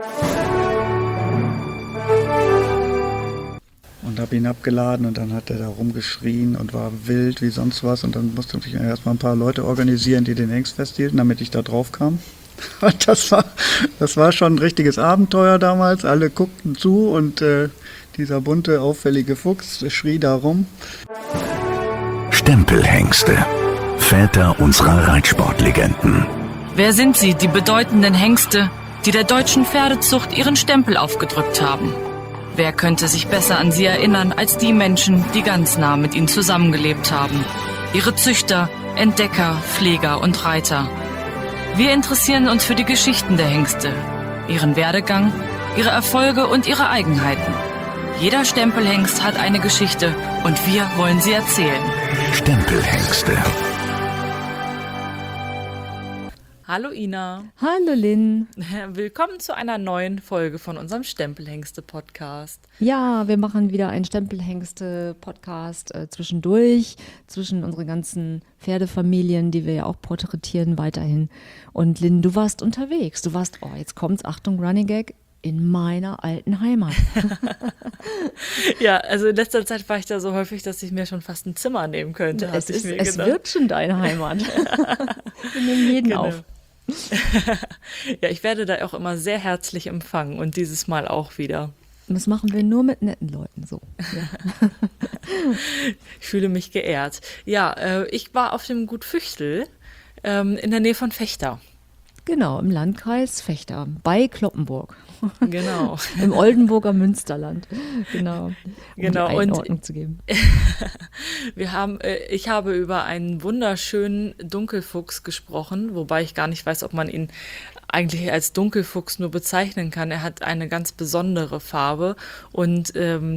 Und habe ihn abgeladen und dann hat er da rumgeschrien und war wild wie sonst was. Und dann musste ich erstmal ein paar Leute organisieren, die den Hengst festhielten, damit ich da drauf kam. Und das war schon ein richtiges Abenteuer damals. Alle guckten zu und dieser bunte, auffällige Fuchs schrie da rum. Stempelhengste, Väter unserer Reitsportlegenden. Wer sind sie, die bedeutenden Hengste, die der deutschen Pferdezucht ihren Stempel aufgedrückt haben? Wer könnte sich besser an sie erinnern als die Menschen, die ganz nah mit ihnen zusammengelebt haben? Ihre Züchter, Entdecker, Pfleger und Reiter. Wir interessieren uns für die Geschichten der Hengste, ihren Werdegang, ihre Erfolge und ihre Eigenheiten. Jeder Stempelhengst hat eine Geschichte und wir wollen sie erzählen. Stempelhengste. Hallo Ina. Hallo Lynn. Willkommen zu einer neuen Folge von unserem Stempelhengste-Podcast. Ja, wir machen wieder einen Stempelhengste-Podcast zwischendurch, zwischen unseren ganzen Pferdefamilien, die wir ja auch porträtieren weiterhin. Und Lynn, du warst unterwegs. Du warst, jetzt kommt's, Achtung, Running Gag, in meiner alten Heimat. Ja, also in letzter Zeit war ich da so häufig, dass ich mir schon fast ein Zimmer nehmen könnte. Es wird schon deine Heimat. Wir nehmen jeden auf. Ja, ich werde da auch immer sehr herzlich empfangen und dieses Mal auch wieder. Und das machen wir nur mit netten Leuten so. Ja. Ich fühle mich geehrt. Ja, ich war auf dem Gut Füchtel in der Nähe von Vechta. Genau, im Landkreis Vechta, bei Cloppenburg. Genau. Im Oldenburger Münsterland. Genau. Genau. Die Einordnung zu geben. Ich habe über einen wunderschönen Dunkelfuchs gesprochen, wobei ich gar nicht weiß, ob man ihn eigentlich als Dunkelfuchs nur bezeichnen kann. Er hat eine ganz besondere Farbe und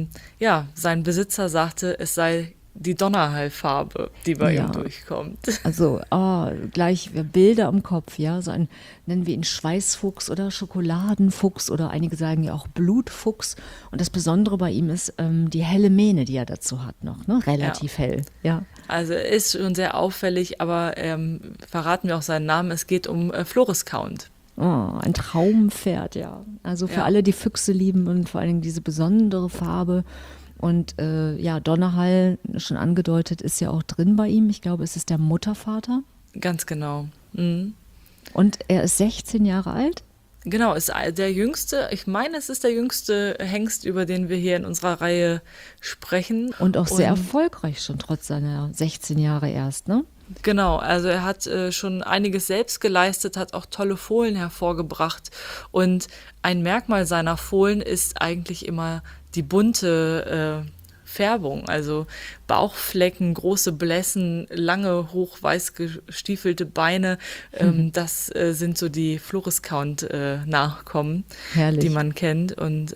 sein Besitzer sagte, es sei die Donnerhallfarbe, die bei ihm durchkommt. Also gleich Bilder im Kopf, ja, so ein, nennen wir ihn Schweißfuchs oder Schokoladenfuchs oder einige sagen ja auch Blutfuchs. Und das Besondere bei ihm ist die helle Mähne, die er dazu hat noch, ne? Relativ hell, ja. Also er ist schon sehr auffällig, aber verraten wir auch seinen Namen, es geht um Floriscount. Oh, ein Traumpferd, ja. Also für alle, die Füchse lieben und vor allen Dingen diese besondere Farbe. Und Donnerhall, schon angedeutet, ist ja auch drin bei ihm. Ich glaube, es ist der Muttervater. Ganz genau. Mhm. Und er ist 16 Jahre alt? Genau, ist der jüngste, ich meine, es ist der jüngste Hengst, über den wir hier in unserer Reihe sprechen. Und auch sehr erfolgreich schon, trotz seiner 16 Jahre erst, ne? Genau, also er hat schon einiges selbst geleistet, hat auch tolle Fohlen hervorgebracht. Und ein Merkmal seiner Fohlen ist eigentlich immer die bunte Färbung, also Bauchflecken, große Blässen, lange, hochweiß gestiefelte Beine. Das sind so die Floriscount-Nachkommen, die man kennt. Und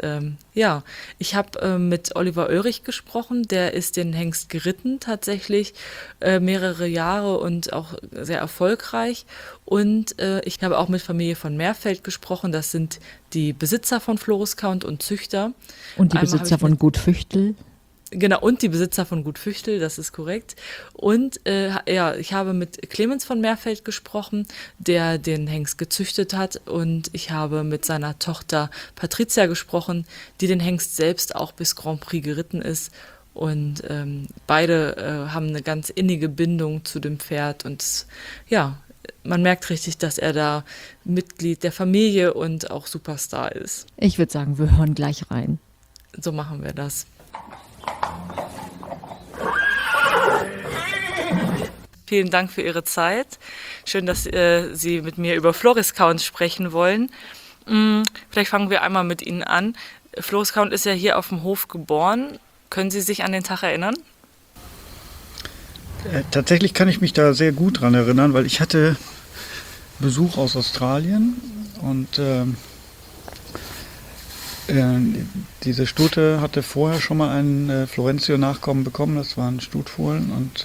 ich habe mit Oliver Oelrich gesprochen, der ist den Hengst geritten tatsächlich mehrere Jahre und auch sehr erfolgreich. Und ich habe auch mit Familie von Meerfeld gesprochen, das sind die Besitzer von Floriscount und Züchter. Und die Besitzer von Gut Füchtel. Genau, und die Besitzer von Gut Füchtel, das ist korrekt. Und ich habe mit Clemens von Meerfeld gesprochen, der den Hengst gezüchtet hat. Und ich habe mit seiner Tochter Patricia gesprochen, die den Hengst selbst auch bis Grand Prix geritten ist. Und beide haben eine ganz innige Bindung zu dem Pferd. Und man merkt richtig, dass er da Mitglied der Familie und auch Superstar ist. Ich würde sagen, wir hören gleich rein. So machen wir das. Vielen Dank für Ihre Zeit. Schön, dass Sie mit mir über Floriscount sprechen wollen. Vielleicht fangen wir einmal mit Ihnen an. Floriscount ist ja hier auf dem Hof geboren. Können Sie sich an den Tag erinnern? Tatsächlich kann ich mich da sehr gut dran erinnern, weil ich hatte Besuch aus Australien und diese Stute hatte vorher schon mal einen Florentio-Nachkommen bekommen, das waren Stutfohlen und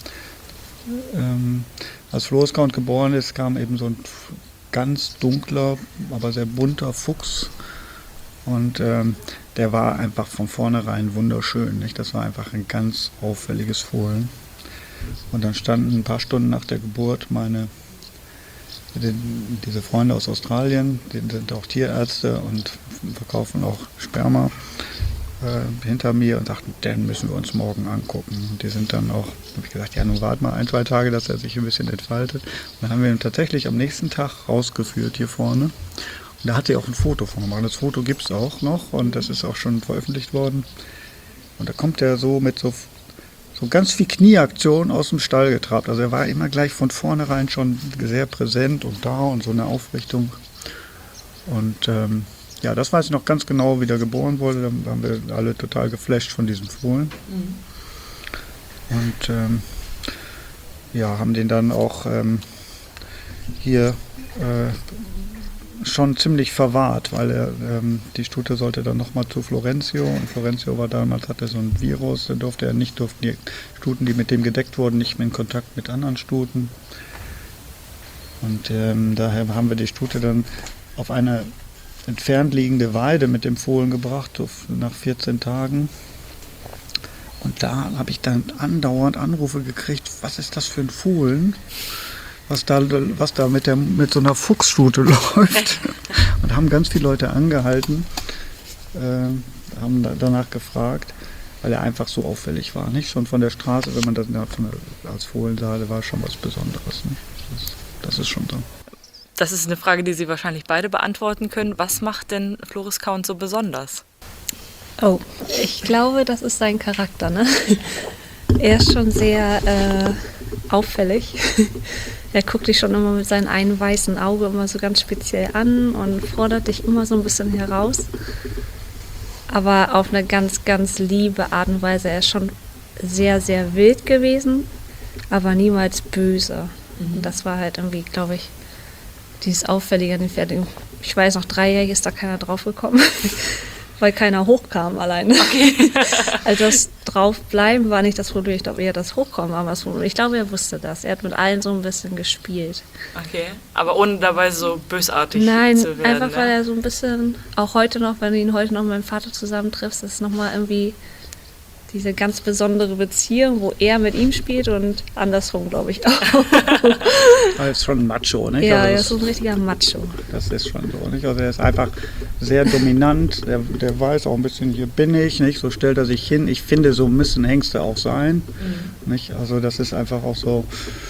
als Floriscount geboren ist, kam eben so ein ganz dunkler, aber sehr bunter Fuchs und der war einfach von vornherein wunderschön, nicht? Das war einfach ein ganz auffälliges Fohlen. Und dann standen ein paar Stunden nach der Geburt meine diese Freunde aus Australien, die sind auch Tierärzte und verkaufen auch Sperma hinter mir und sagten, den müssen wir uns morgen angucken. Und die sind dann auch, habe ich gesagt, ja, nun warten mal 1-2 Tage, dass er sich ein bisschen entfaltet. Und dann haben wir ihn tatsächlich am nächsten Tag rausgeführt hier vorne. Und da hat sie auch ein Foto von gemacht. Das Foto gibt es auch noch und das ist auch schon veröffentlicht worden. Und da kommt er so mit so ganz viel Knieaktion aus dem Stall getrabt. Also er war immer gleich von vornherein schon sehr präsent und da und so eine Aufrichtung. Und ja, das weiß ich noch ganz genau, wie der geboren wurde. Da waren wir alle total geflasht von diesem Fohlen. Und ja, haben den dann auch hier schon ziemlich verwahrt, weil die Stute sollte dann nochmal zu Florencio. Und Florencio war damals, hatte so ein Virus, da durften die Stuten, die mit dem gedeckt wurden, nicht mehr in Kontakt mit anderen Stuten. Und daher haben wir die Stute dann auf eine entfernt liegende Weide mit dem Fohlen gebracht, so nach 14 Tagen. Und da habe ich dann andauernd Anrufe gekriegt, was ist das für ein Fohlen, was da mit so einer Fuchsstute läuft. Und haben ganz viele Leute angehalten, haben danach gefragt, weil er einfach so auffällig war. Nicht schon von der Straße, wenn man das als Fohlen sah, das war schon was Besonderes. Nicht? Das ist schon so. Das ist eine Frage, die Sie wahrscheinlich beide beantworten können. Was macht denn Floris Count so besonders? Oh, ich glaube, das ist sein Charakter, ne? Er ist schon sehr auffällig. Er guckt dich schon immer mit seinem einen weißen Auge immer so ganz speziell an und fordert dich immer so ein bisschen heraus. Aber auf eine ganz, ganz liebe Art und Weise. Er ist schon sehr, sehr wild gewesen, aber niemals böse. Und das war halt irgendwie, glaube ich, dieses Auffällige an den Pferden. Ich weiß noch, 3-jährig ist da keiner draufgekommen, weil keiner hochkam alleine. Okay. Also das Draufbleiben war nicht das Problem, ich glaube eher das Hochkommen war das Problem. Ich glaube, er wusste das. Er hat mit allen so ein bisschen gespielt. Okay, aber ohne dabei so bösartig Nein, zu werden. einfach weil er so ein bisschen, auch heute noch, wenn du ihn heute noch mit meinem Vater zusammentriffst, ist nochmal irgendwie diese ganz besondere Beziehung, wo er mit ihm spielt und andersrum, glaube ich, auch. Er ist schon ein Macho, nicht? Ja, also er ist so ein richtiger Macho. Das ist schon so, nicht? Also er ist einfach sehr dominant, der weiß auch ein bisschen, hier bin ich, nicht? So stellt er sich hin. Ich finde, so müssen Hengste auch sein, nicht? Also das ist einfach auch so,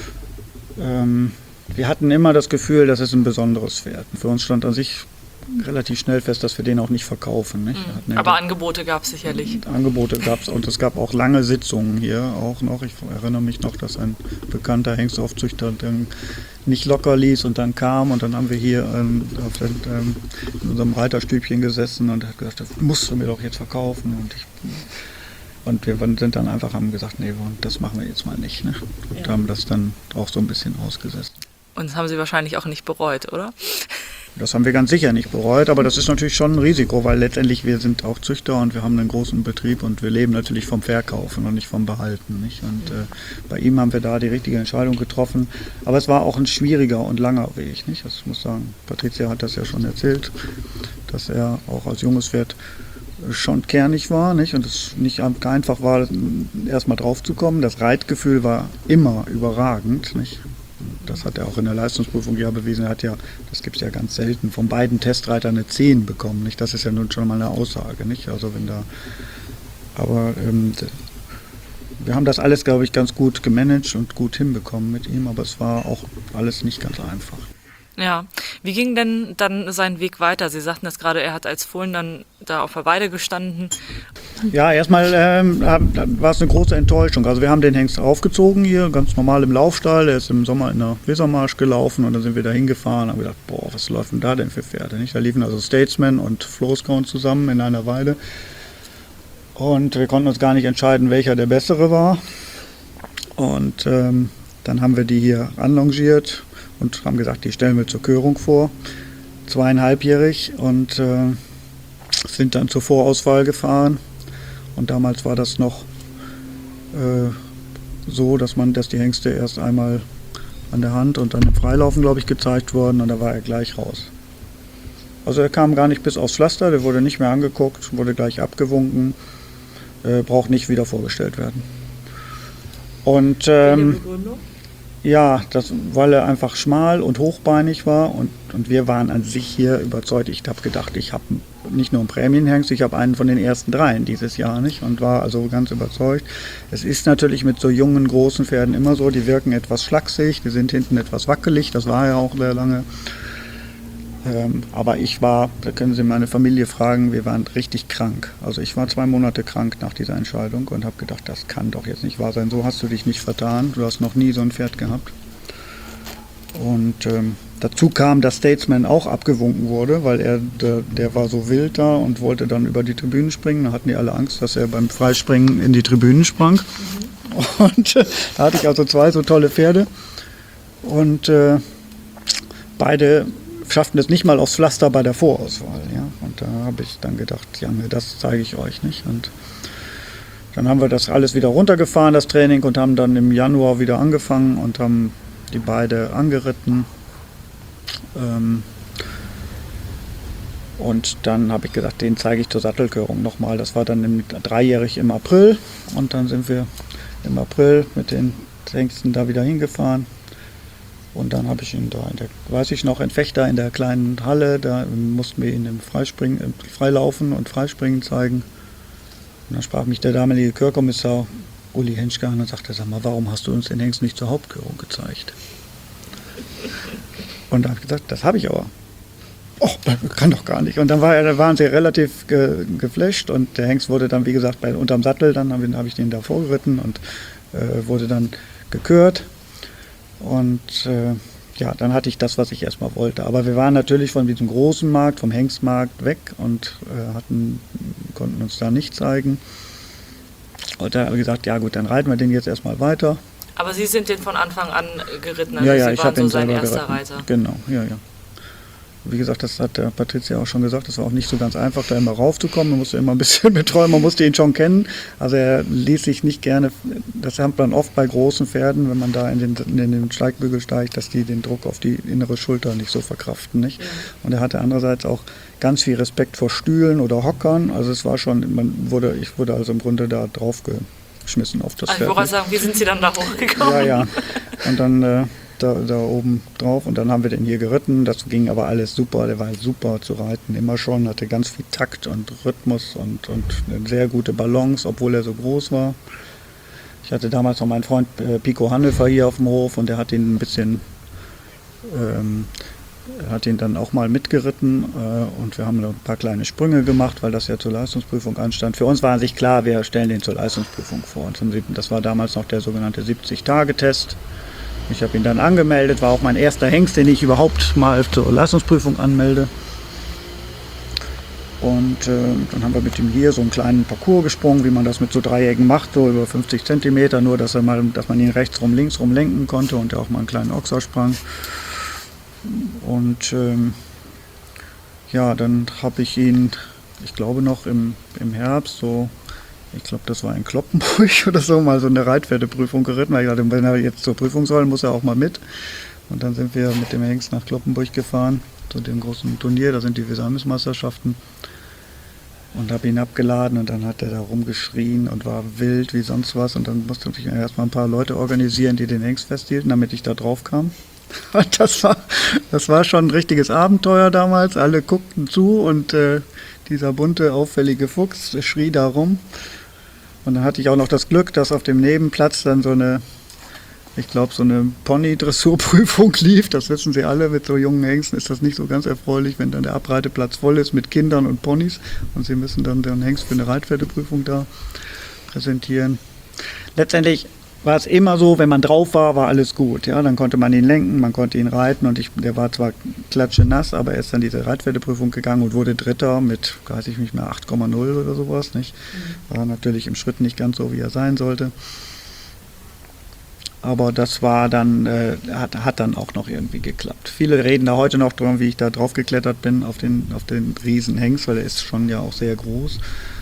wir hatten immer das Gefühl, das ist ein besonderes Pferd. Für uns stand an sich relativ schnell fest, dass wir den auch nicht verkaufen. Nicht? Aber Angebote gab es sicherlich. Angebote gab es und es gab auch lange Sitzungen hier auch noch. Ich erinnere mich noch, dass ein bekannter Hengstaufzüchter dann nicht locker ließ und dann kam und dann haben wir hier in unserem Reiterstübchen gesessen und er hat gesagt, das musst du mir doch jetzt verkaufen. Und wir sind dann einfach, haben gesagt, nee, das machen wir jetzt mal nicht. Ne? Und haben das dann auch so ein bisschen ausgesessen. Und das haben Sie wahrscheinlich auch nicht bereut, oder? Das haben wir ganz sicher nicht bereut, aber das ist natürlich schon ein Risiko, weil letztendlich wir sind auch Züchter und wir haben einen großen Betrieb und wir leben natürlich vom Verkaufen und nicht vom Behalten. Nicht? Und bei ihm haben wir da die richtige Entscheidung getroffen, aber es war auch ein schwieriger und langer Weg. Nicht? Das muss sagen, Patricia hat das ja schon erzählt, dass er auch als junges Pferd schon kernig war, nicht? Und es nicht einfach war, erstmal drauf zu kommen. Das Reitgefühl war immer überragend. Nicht? Das hat er auch in der Leistungsprüfung ja bewiesen. Er hat ja, das gibt es ja ganz selten, von beiden Testreitern eine 10 bekommen. Nicht? Das ist ja nun schon mal eine Aussage. Nicht? Also wenn da, aber wir haben das alles, glaube ich, ganz gut gemanagt und gut hinbekommen mit ihm, aber es war auch alles nicht ganz einfach. Ja, wie ging denn dann sein Weg weiter? Sie sagten das gerade, er hat als Fohlen dann da auf der Weide gestanden. Ja, erstmal war es eine große Enttäuschung. Also wir haben den Hengst aufgezogen hier, ganz normal im Laufstall. Er ist im Sommer in der Wesermarsch gelaufen und dann sind wir da hingefahren und haben gedacht, boah, was läuft denn da denn für Pferde? Nicht? Da liefen also Statesman und Floris Count zusammen in einer Weide. Und wir konnten uns gar nicht entscheiden, welcher der bessere war. Und dann haben wir die hier anlongiert und haben gesagt, die stellen wir zur Körung vor, 2,5-jährig und sind dann zur Vorauswahl gefahren. Und damals war das noch so, dass die Hengste erst einmal an der Hand und dann im Freilaufen, glaube ich, gezeigt wurden und da war er gleich raus. Also er kam gar nicht bis aufs Pflaster, der wurde nicht mehr angeguckt, wurde gleich abgewunken, braucht nicht wieder vorgestellt werden. Und Welche Begründung? Ja, weil er einfach schmal und hochbeinig war und wir waren an sich hier überzeugt. Ich habe gedacht, ich habe nicht nur einen Prämienhengst, ich habe einen von den ersten 3 dieses Jahr, nicht? Und war also ganz überzeugt. Es ist natürlich mit so jungen, großen Pferden immer so, die wirken etwas schlaksig, die sind hinten etwas wackelig, das war ja auch sehr lange. Aber da können Sie meine Familie fragen, wir waren richtig krank. Also ich war 2 Monate krank nach dieser Entscheidung und habe gedacht, das kann doch jetzt nicht wahr sein. So hast du dich nicht vertan. Du hast noch nie so ein Pferd gehabt. Und dazu kam, dass Statesman auch abgewunken wurde, weil der war so wild da und wollte dann über die Tribünen springen. Da hatten die alle Angst, dass er beim Freispringen in die Tribünen sprang. Und da hatte ich also 2 so tolle Pferde. Und beide schafften es nicht mal aufs Pflaster bei der Vorauswahl. Ja? Und da habe ich dann gedacht, ja, das zeige ich euch nicht. Und dann haben wir das alles wieder runtergefahren, das Training, und haben dann im Januar wieder angefangen und haben die beide angeritten. Und dann habe ich gedacht, den zeige ich zur Sattelkörung nochmal. Das war dann 3-jährig im April. Und dann sind wir im April mit den Hengsten da wieder hingefahren. Und dann habe ich ihn da in Fechter in der kleinen Halle, da mussten wir ihn im Freilaufen und Freispringen zeigen. Und dann sprach mich der damalige Chörkommissar Uli Henschke an und sagte, sag mal, warum hast du uns den Hengst nicht zur Hauptkörung gezeigt? Und da habe ich gesagt, das habe ich aber. Oh, das kann doch gar nicht. Und dann waren sie relativ geflasht und der Hengst wurde dann, wie gesagt, unterm Sattel, dann habe ich den da vorgeritten und wurde dann gekürt. Und dann hatte ich das, was ich erstmal wollte. Aber wir waren natürlich von diesem großen Markt, vom Hengstmarkt weg und konnten uns da nicht zeigen. Und da habe ich gesagt, ja gut, dann reiten wir den jetzt erstmal weiter. Aber Sie sind den von Anfang an geritten, also ja, Sie ich waren habe so ihn sein selber erster geritten. Reiter. Genau, ja. Wie gesagt, das hat der Patricia auch schon gesagt, das war auch nicht so ganz einfach, da immer raufzukommen. Man musste immer ein bisschen betreuen, man musste ihn schon kennen. Also er ließ sich nicht gerne, das hat man oft bei großen Pferden, wenn man da in den Steigbügel steigt, dass die den Druck auf die innere Schulter nicht so verkraften. Nicht? Ja. Und er hatte andererseits auch ganz viel Respekt vor Stühlen oder Hockern. Also es war schon, ich wurde also im Grunde da drauf geschmissen auf das Pferd. Ich wollte sagen, wie sind Sie dann da hochgekommen? Ja. Und dann da oben drauf und dann haben wir den hier geritten. Das ging aber alles super, der war super zu reiten, immer schon, hatte ganz viel Takt und Rhythmus und eine sehr gute Balance, obwohl er so groß war. Ich hatte damals noch meinen Freund Pico Hannefer hier auf dem Hof und der hat ihn ein bisschen, hat ihn dann auch mal mitgeritten und wir haben ein paar kleine Sprünge gemacht, weil das ja zur Leistungsprüfung anstand. Für uns war an sich klar, wir stellen den zur Leistungsprüfung vor. Und das war damals noch der sogenannte 70-Tage-Test. Ich habe ihn dann angemeldet, war auch mein erster Hengst, den ich überhaupt mal zur Leistungsprüfung anmelde. Und dann haben wir mit ihm hier so einen kleinen Parcours gesprungen, wie man das mit so Dreiecken macht, so über 50 Zentimeter, nur dass man ihn rechts rum, links rum lenken konnte und er auch mal einen kleinen Ochser sprang. Und dann habe ich ihn, ich glaube noch im Herbst, so, ich glaube, das war in Kloppenburg oder so, mal so eine Reitpferdeprüfung geritten. Weil ich dachte, wenn er jetzt zur Prüfung soll, muss er auch mal mit. Und dann sind wir mit dem Hengst nach Kloppenburg gefahren, zu dem großen Turnier, da sind die Wesermesmeisterschaften. Und habe ihn abgeladen und dann hat er da rumgeschrien und war wild wie sonst was. Und dann musste ich erstmal ein paar Leute organisieren, die den Hengst festhielten, damit ich da drauf kam. Und das war schon ein richtiges Abenteuer damals. Alle guckten zu und dieser bunte, auffällige Fuchs schrie da rum. Und dann hatte ich auch noch das Glück, dass auf dem Nebenplatz dann so eine Pony-Dressurprüfung lief. Das wissen Sie alle, mit so jungen Hengsten ist das nicht so ganz erfreulich, wenn dann der Abreiteplatz voll ist mit Kindern und Ponys. Und Sie müssen dann den Hengst für eine Reitpferdeprüfung da präsentieren. Letztendlich war es immer so, wenn man drauf war, war alles gut. Ja, dann konnte man ihn lenken, man konnte ihn reiten und der war zwar klatschenass, aber er ist dann diese Reitpferdeprüfung gegangen und wurde Dritter mit, weiß ich nicht mehr, 8,0 oder sowas. Nicht? War natürlich im Schritt nicht ganz so, wie er sein sollte. Aber das war dann, hat dann auch noch irgendwie geklappt. Viele reden da heute noch drum, wie ich da drauf geklettert bin auf den Riesenhengst, weil er ist schon ja auch sehr groß.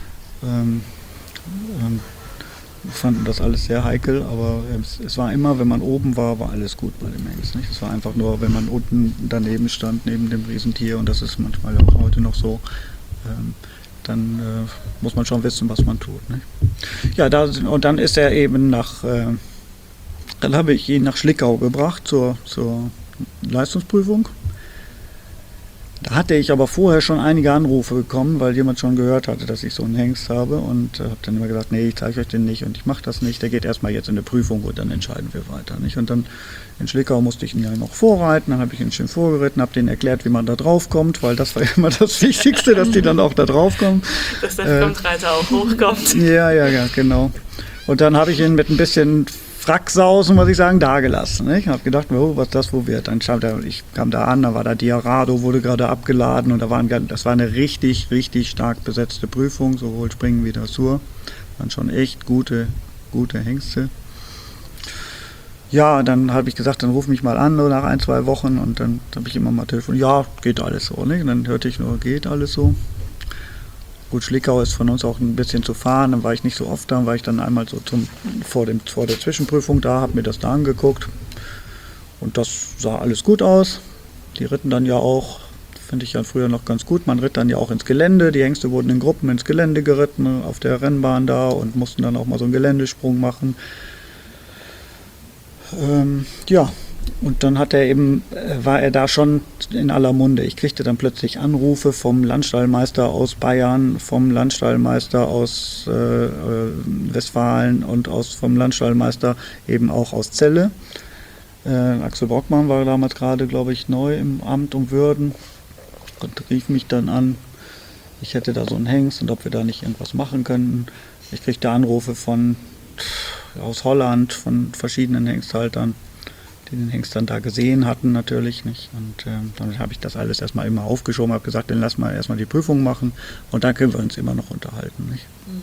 Wir fanden das alles sehr heikel, aber es war immer, wenn man oben war, war alles gut bei dem Hengst. Nicht? Es war einfach nur, wenn man unten daneben stand, neben dem Riesentier, und das ist manchmal auch heute noch so, dann muss man schon wissen, was man tut. Nicht? Ja, und dann ist er eben nach Dann habe ich ihn nach Schlickau gebracht zur Leistungsprüfung. Da hatte ich aber vorher schon einige Anrufe bekommen, weil jemand schon gehört hatte, dass ich so einen Hengst habe und habe dann immer gesagt, nee, ich zeige euch den nicht und ich mache das nicht. Der geht erstmal jetzt in eine Prüfung und dann entscheiden wir weiter. Nicht? Und dann in Schlickau musste ich ihn ja noch vorreiten, dann habe ich ihn schön vorgeritten, habe denen erklärt, wie man da drauf kommt, weil das war immer das Wichtigste, dass die dann auch da drauf kommen. Dass der Frontreiter auch hochkommt. Ja, genau. Und dann habe ich ihn mit ein bisschen Fracksausen, muss ich sagen, dagelassen. Ich habe gedacht, oh, was das wo wird. Dann ich kam da an, da war der Diarado, wurde gerade abgeladen und das war eine richtig, richtig stark besetzte Prüfung, sowohl Springen wie Dressur. Waren schon echt gute Hengste. Ja, dann habe ich gesagt, dann ruf mich mal an nach 1-2 Wochen und dann habe ich immer mal telefoniert, ja, geht alles so. Nicht? Und dann hörte ich nur, geht alles so. Gut, Schlickau ist von uns auch ein bisschen zu fahren, dann war ich nicht so oft da, war ich dann einmal so vor der Zwischenprüfung da, habe mir das da angeguckt und das sah alles gut aus. Die ritten dann ja auch, finde ich ja früher noch ganz gut, man ritt dann ja auch ins Gelände, die Hengste wurden in Gruppen ins Gelände geritten, auf der Rennbahn da und mussten dann auch mal so einen Geländesprung machen. Und dann war er da schon in aller Munde. Ich kriegte dann plötzlich Anrufe vom Landstallmeister aus Bayern, vom Landstallmeister aus Westfalen und vom Landstallmeister eben auch aus Celle. Axel Brockmann war damals gerade, glaube ich, neu im Amt um Würden und rief mich dann an, ich hätte da so einen Hengst und ob wir da nicht irgendwas machen könnten. Ich kriegte Anrufe aus Holland von verschiedenen Hengsthaltern, die den Hengst dann da gesehen hatten natürlich nicht. Und dann habe ich das alles erstmal immer aufgeschoben, habe gesagt, dann lass mal erstmal die Prüfung machen und dann können wir uns immer noch unterhalten. Nicht? Mhm.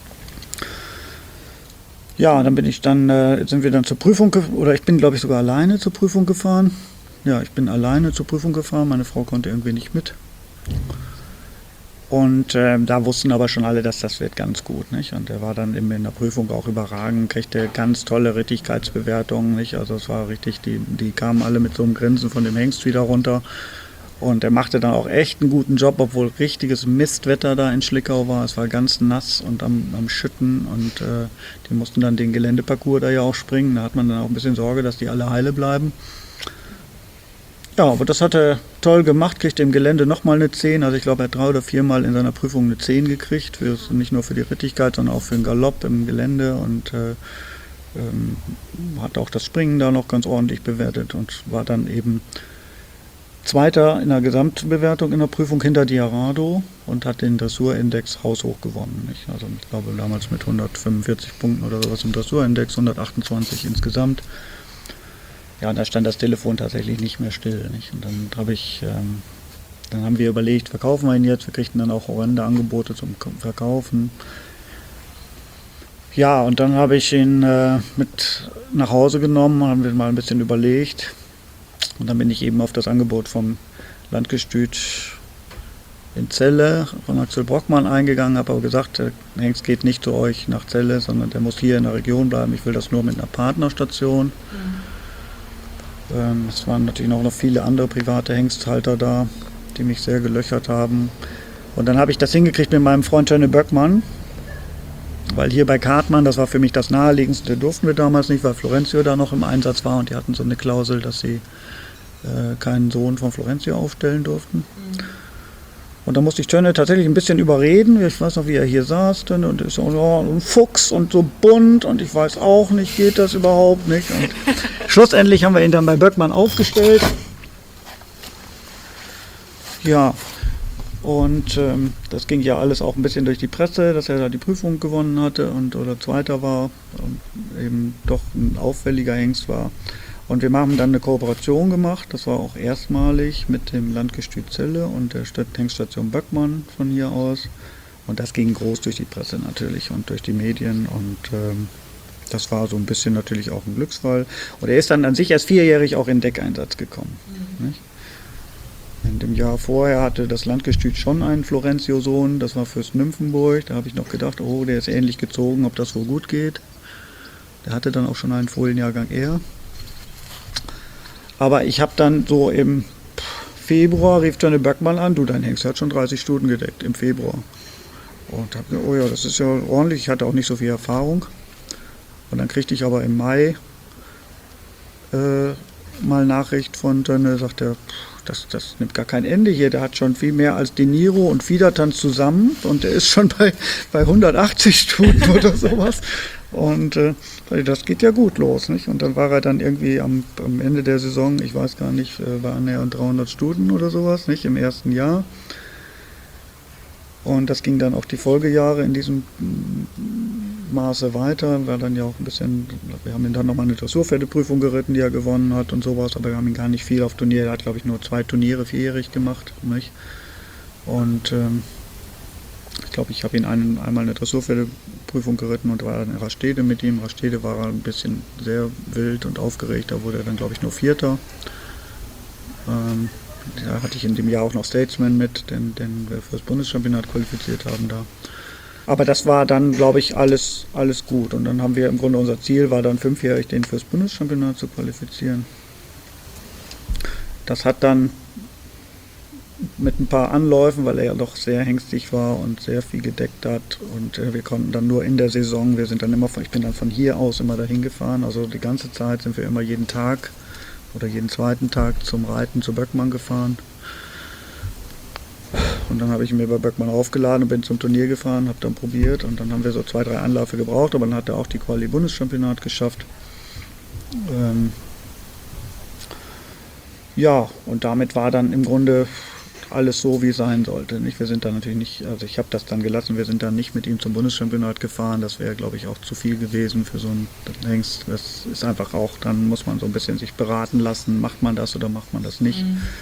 Ja, dann sind wir dann zur Prüfung, oder ich bin glaube ich sogar alleine zur Prüfung gefahren. Ja, ich bin alleine zur Prüfung gefahren, meine Frau konnte irgendwie nicht mit. Und da wussten aber schon alle, dass das wird ganz gut. Nicht? Und er war dann in der Prüfung auch überragend, kriegte ganz tolle Rittigkeitsbewertungen. Nicht? Also es war richtig, die kamen alle mit so einem Grinsen von dem Hengst wieder runter. Und er machte dann auch echt einen guten Job, obwohl richtiges Mistwetter da in Schlickau war. Es war ganz nass und am Schütten und die mussten dann den Geländeparcours da ja auch springen. Da hat man dann auch ein bisschen Sorge, dass die alle heile bleiben. Ja, aber das hat er toll gemacht, kriegte im Gelände nochmal eine 10. Also ich glaube, er hat 3 oder 4 Mal in seiner Prüfung eine 10 gekriegt. Nicht nur für die Rittigkeit, sondern auch für den Galopp im Gelände. Und hat auch das Springen da noch ganz ordentlich bewertet und war dann eben Zweiter in der Gesamtbewertung in der Prüfung hinter Diarado und hat den Dressurindex haushoch gewonnen. Nicht? Also ich glaube damals mit 145 Punkten oder sowas im Dressurindex, 128 insgesamt. Ja, und da stand das Telefon tatsächlich nicht mehr still. Nicht? Und dann haben wir überlegt, verkaufen wir ihn jetzt? Wir kriegten dann auch horrende Angebote zum Verkaufen. Ja, und dann habe ich ihn mit nach Hause genommen, haben wir mal ein bisschen überlegt. Und dann bin ich eben auf das Angebot vom Landgestüt in Celle von Axel Brockmann eingegangen, habe aber gesagt, der Hengst geht nicht zu euch nach Celle, sondern der muss hier in der Region bleiben. Ich will das nur mit einer Partnerstation. Es waren natürlich noch viele andere private Hengsthalter da, die mich sehr gelöchert haben. Und dann habe ich das hingekriegt mit meinem Freund Tönne Böckmann, weil hier bei Kartmann, das war für mich das naheliegendste, durften wir damals nicht, weil Florenzio da noch im Einsatz war und die hatten so eine Klausel, dass sie keinen Sohn von Florenzio aufstellen durften. Und da musste ich Tönne tatsächlich ein bisschen überreden. Ich weiß noch, wie er hier saß, Tönne, und ist so ein Fuchs und so bunt und ich weiß auch nicht, geht das überhaupt nicht. Und schlussendlich haben wir ihn dann bei Böckmann aufgestellt. Ja, und das ging ja alles auch ein bisschen durch die Presse, dass er da die Prüfung gewonnen hatte oder Zweiter war und eben doch ein auffälliger Hengst war. Und wir haben dann eine Kooperation gemacht, das war auch erstmalig mit dem Landgestüt Celle und der Hengststation Böckmann von hier aus. Und das ging groß durch die Presse natürlich und durch die Medien und das war so ein bisschen natürlich auch ein Glücksfall. Und er ist dann an sich erst 4-jährig auch in Deckeinsatz gekommen. Nicht? In dem Jahr vorher hatte das Landgestüt schon einen Florenzio-Sohn, das war Fürst Nymphenburg. Da habe ich noch gedacht, oh, der ist ähnlich gezogen, ob das wohl gut geht. Der hatte dann auch schon einen Fohlenjahrgang eher. Aber ich habe dann so im Februar, rief Tönne Böckmann an, du, dein Hengst hat schon 30 Stuten gedeckt, im Februar. Und habe gedacht, oh ja, das ist ja ordentlich, ich hatte auch nicht so viel Erfahrung. Und dann kriegte ich aber im Mai mal Nachricht von Tönne, sagt er, das nimmt gar kein Ende hier, der hat schon viel mehr als De Niro und Fiedertanz zusammen und der ist schon bei 180 Stuten oder sowas. Und das geht ja gut los, nicht? Und dann war er dann irgendwie am Ende der Saison, ich weiß gar nicht, waren er an 300 Stuten oder sowas, nicht? Im ersten Jahr. Und das ging dann auch die Folgejahre in diesem Maße weiter, war dann ja auch ein bisschen, wir haben ihn dann nochmal eine Dressurpferdeprüfung geritten, die er gewonnen hat und sowas, aber wir haben ihn gar nicht viel auf Turnier, er hat glaube ich nur 2 Turniere vierjährig gemacht, nicht? Und ich glaube, ich habe ihn einmal eine Dressurpferdeprüfung geritten und war dann in Rastede mit ihm. Rastede war ein bisschen sehr wild und aufgeregt, da wurde er dann glaube ich nur Vierter. Da hatte ich in dem Jahr auch noch Statesman mit, den wir für das Bundeschampionat qualifiziert haben da. Aber das war dann, glaube ich, alles gut. Und dann haben wir im Grunde, unser Ziel war dann 5-jährig, den fürs Bundeschampionat zu qualifizieren. Das hat dann mit ein paar Anläufen, weil er ja doch sehr hengstig war und sehr viel gedeckt hat. Und wir konnten dann nur in der Saison, ich bin dann von hier aus immer dahin gefahren. Also die ganze Zeit sind wir immer jeden Tag oder jeden zweiten Tag zum Reiten zu Böckmann gefahren. Und dann habe ich ihn mir bei Böckmann aufgeladen und bin zum Turnier gefahren, habe dann probiert und dann haben wir so 2, 3 Anläufe gebraucht, aber dann hat er auch die Quali-Bundeschampionat geschafft. Ja, und damit war dann im Grunde alles so, wie es sein sollte. Nicht? Wir sind dann natürlich nicht, also ich habe das dann gelassen, wir sind dann nicht mit ihm zum Bundeschampionat gefahren, das wäre, glaube ich, auch zu viel gewesen für so einen Hengst. Das ist einfach auch, dann muss man so ein bisschen sich beraten lassen, macht man das oder macht man das nicht.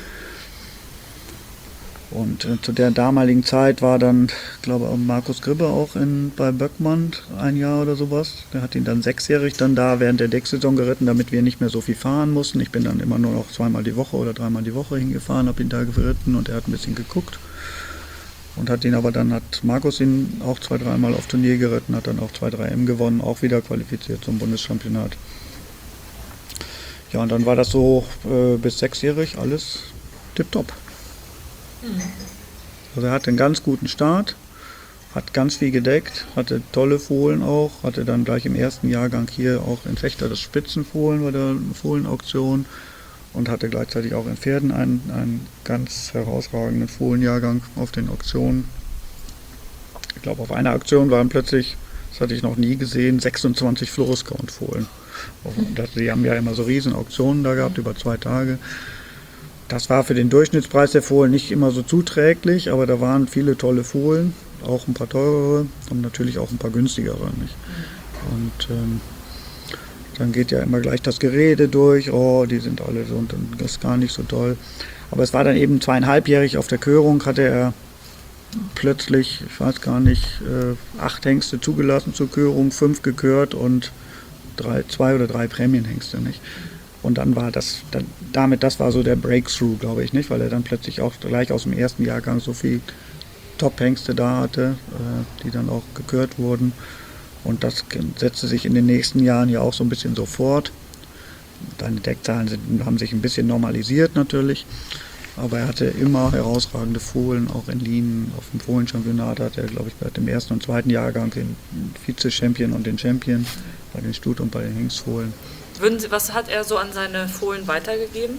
Und zu der damaligen Zeit war dann, glaube ich, Markus Gribbe auch bei Böckmann ein Jahr oder sowas. Der hat ihn dann 6-jährig dann da während der Decksaison geritten, damit wir nicht mehr so viel fahren mussten. Ich bin dann immer nur noch 2-mal die Woche oder 3-mal die Woche hingefahren, habe ihn da geritten und er hat ein bisschen geguckt. Und hat Markus ihn auch 2, 3-mal auf Turnier geritten, hat dann auch 2, 3 M gewonnen, auch wieder qualifiziert zum Bundeschampionat. Ja, und dann war das so bis 6-jährig alles tipptopp. Also er hatte einen ganz guten Start, hat ganz viel gedeckt, hatte tolle Fohlen auch, hatte dann gleich im ersten Jahrgang hier auch in Fechter das Spitzenfohlen bei der Fohlenauktion und hatte gleichzeitig auch in Pferden einen ganz herausragenden Fohlenjahrgang auf den Auktionen. Ich glaube, auf einer Auktion waren plötzlich, das hatte ich noch nie gesehen, 26 Floruscount-Fohlen. Die haben ja immer so riesen Auktionen da gehabt, über 2 Tage. Das war für den Durchschnittspreis der Fohlen nicht immer so zuträglich, aber da waren viele tolle Fohlen, auch ein paar teurere und natürlich auch ein paar günstigere. Nicht? Und dann geht ja immer gleich das Gerede durch, oh, die sind alle so und das ist gar nicht so toll. Aber es war dann eben 2,5-jährig auf der Körung, hatte er plötzlich, ich weiß gar nicht, 8 Hengste zugelassen zur Körung, 5 gekürt und 2 oder 3 Prämienhengste, nicht? Und dann war das war so der Breakthrough, glaube ich, nicht, weil er dann plötzlich auch gleich aus dem ersten Jahrgang so viel Top-Hengste da hatte, die dann auch gekürt wurden. Und das setzte sich in den nächsten Jahren ja auch so ein bisschen so fort. Seine Deckzahlen haben sich ein bisschen normalisiert natürlich, aber er hatte immer herausragende Fohlen, auch in Lien. Auf dem Fohlenchampionat hat er, glaube ich, bei dem ersten und zweiten Jahrgang den Vize-Champion und den Champion bei den Stut- und bei den Hengstfohlen. Was hat er so an seine Fohlen weitergegeben?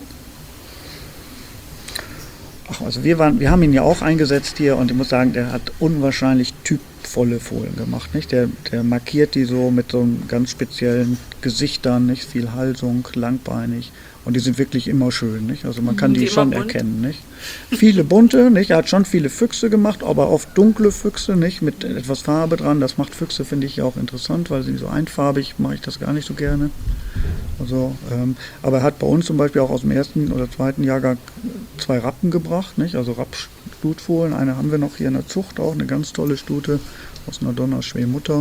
Ach, also wir haben ihn ja auch eingesetzt hier und ich muss sagen, der hat unwahrscheinlich typvolle Fohlen gemacht. Nicht? Der markiert die so mit so einem ganz speziellen Gesichtern, nicht? Viel Halsung, langbeinig und die sind wirklich immer schön. Nicht? Also man kann die schon erkennen. Nicht? Viele bunte, nicht? Er hat schon viele Füchse gemacht, aber oft dunkle Füchse, nicht? Mit etwas Farbe dran. Das macht Füchse, finde ich, auch interessant, weil sie so einfarbig, mache ich das gar nicht so gerne. Also, aber er hat bei uns zum Beispiel auch aus dem ersten oder zweiten Jahrgang 2 Rappen gebracht, nicht? Also Rapp-Stutfohlen. Eine haben wir noch hier in der Zucht auch, eine ganz tolle Stute aus einer Donnerschwee-Mutter.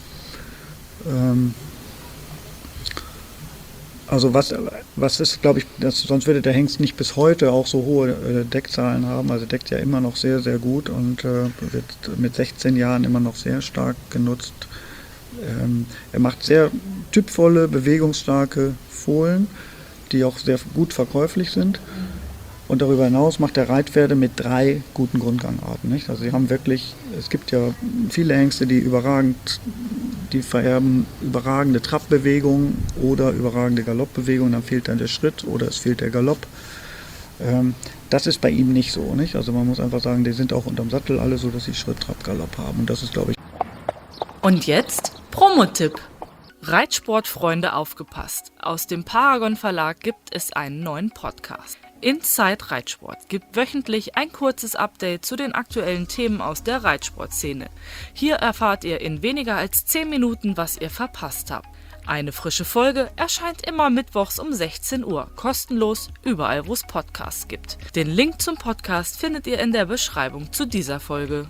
Also was ist, glaube ich, sonst würde der Hengst nicht bis heute auch so hohe Deckzahlen haben. Also deckt ja immer noch sehr, sehr gut und wird mit 16 Jahren immer noch sehr stark genutzt. Er macht sehr typvolle, bewegungsstarke Fohlen, die auch sehr gut verkäuflich sind. Und darüber hinaus macht er Reitpferde mit 3 guten Grundgangarten. Nicht? Also sie haben wirklich, es gibt ja viele Hengste, die überragend die vererben überragende Trabbewegungen oder überragende Galoppbewegungen, dann fehlt dann der Schritt oder es fehlt der Galopp. Das ist bei ihm nicht so, nicht? Also man muss einfach sagen, die sind auch unterm Sattel alle so, dass sie Schritt, Trab, Galopp haben. Und das ist, glaube ich... Und jetzt Promotipp. Reitsportfreunde aufgepasst. Aus dem Paragon Verlag gibt es einen neuen Podcast. Inside Reitsport gibt wöchentlich ein kurzes Update zu den aktuellen Themen aus der Reitsportszene. Hier erfahrt ihr in weniger als 10 Minuten, was ihr verpasst habt. Eine frische Folge erscheint immer mittwochs um 16 Uhr, kostenlos überall, wo es Podcasts gibt. Den Link zum Podcast findet ihr in der Beschreibung zu dieser Folge.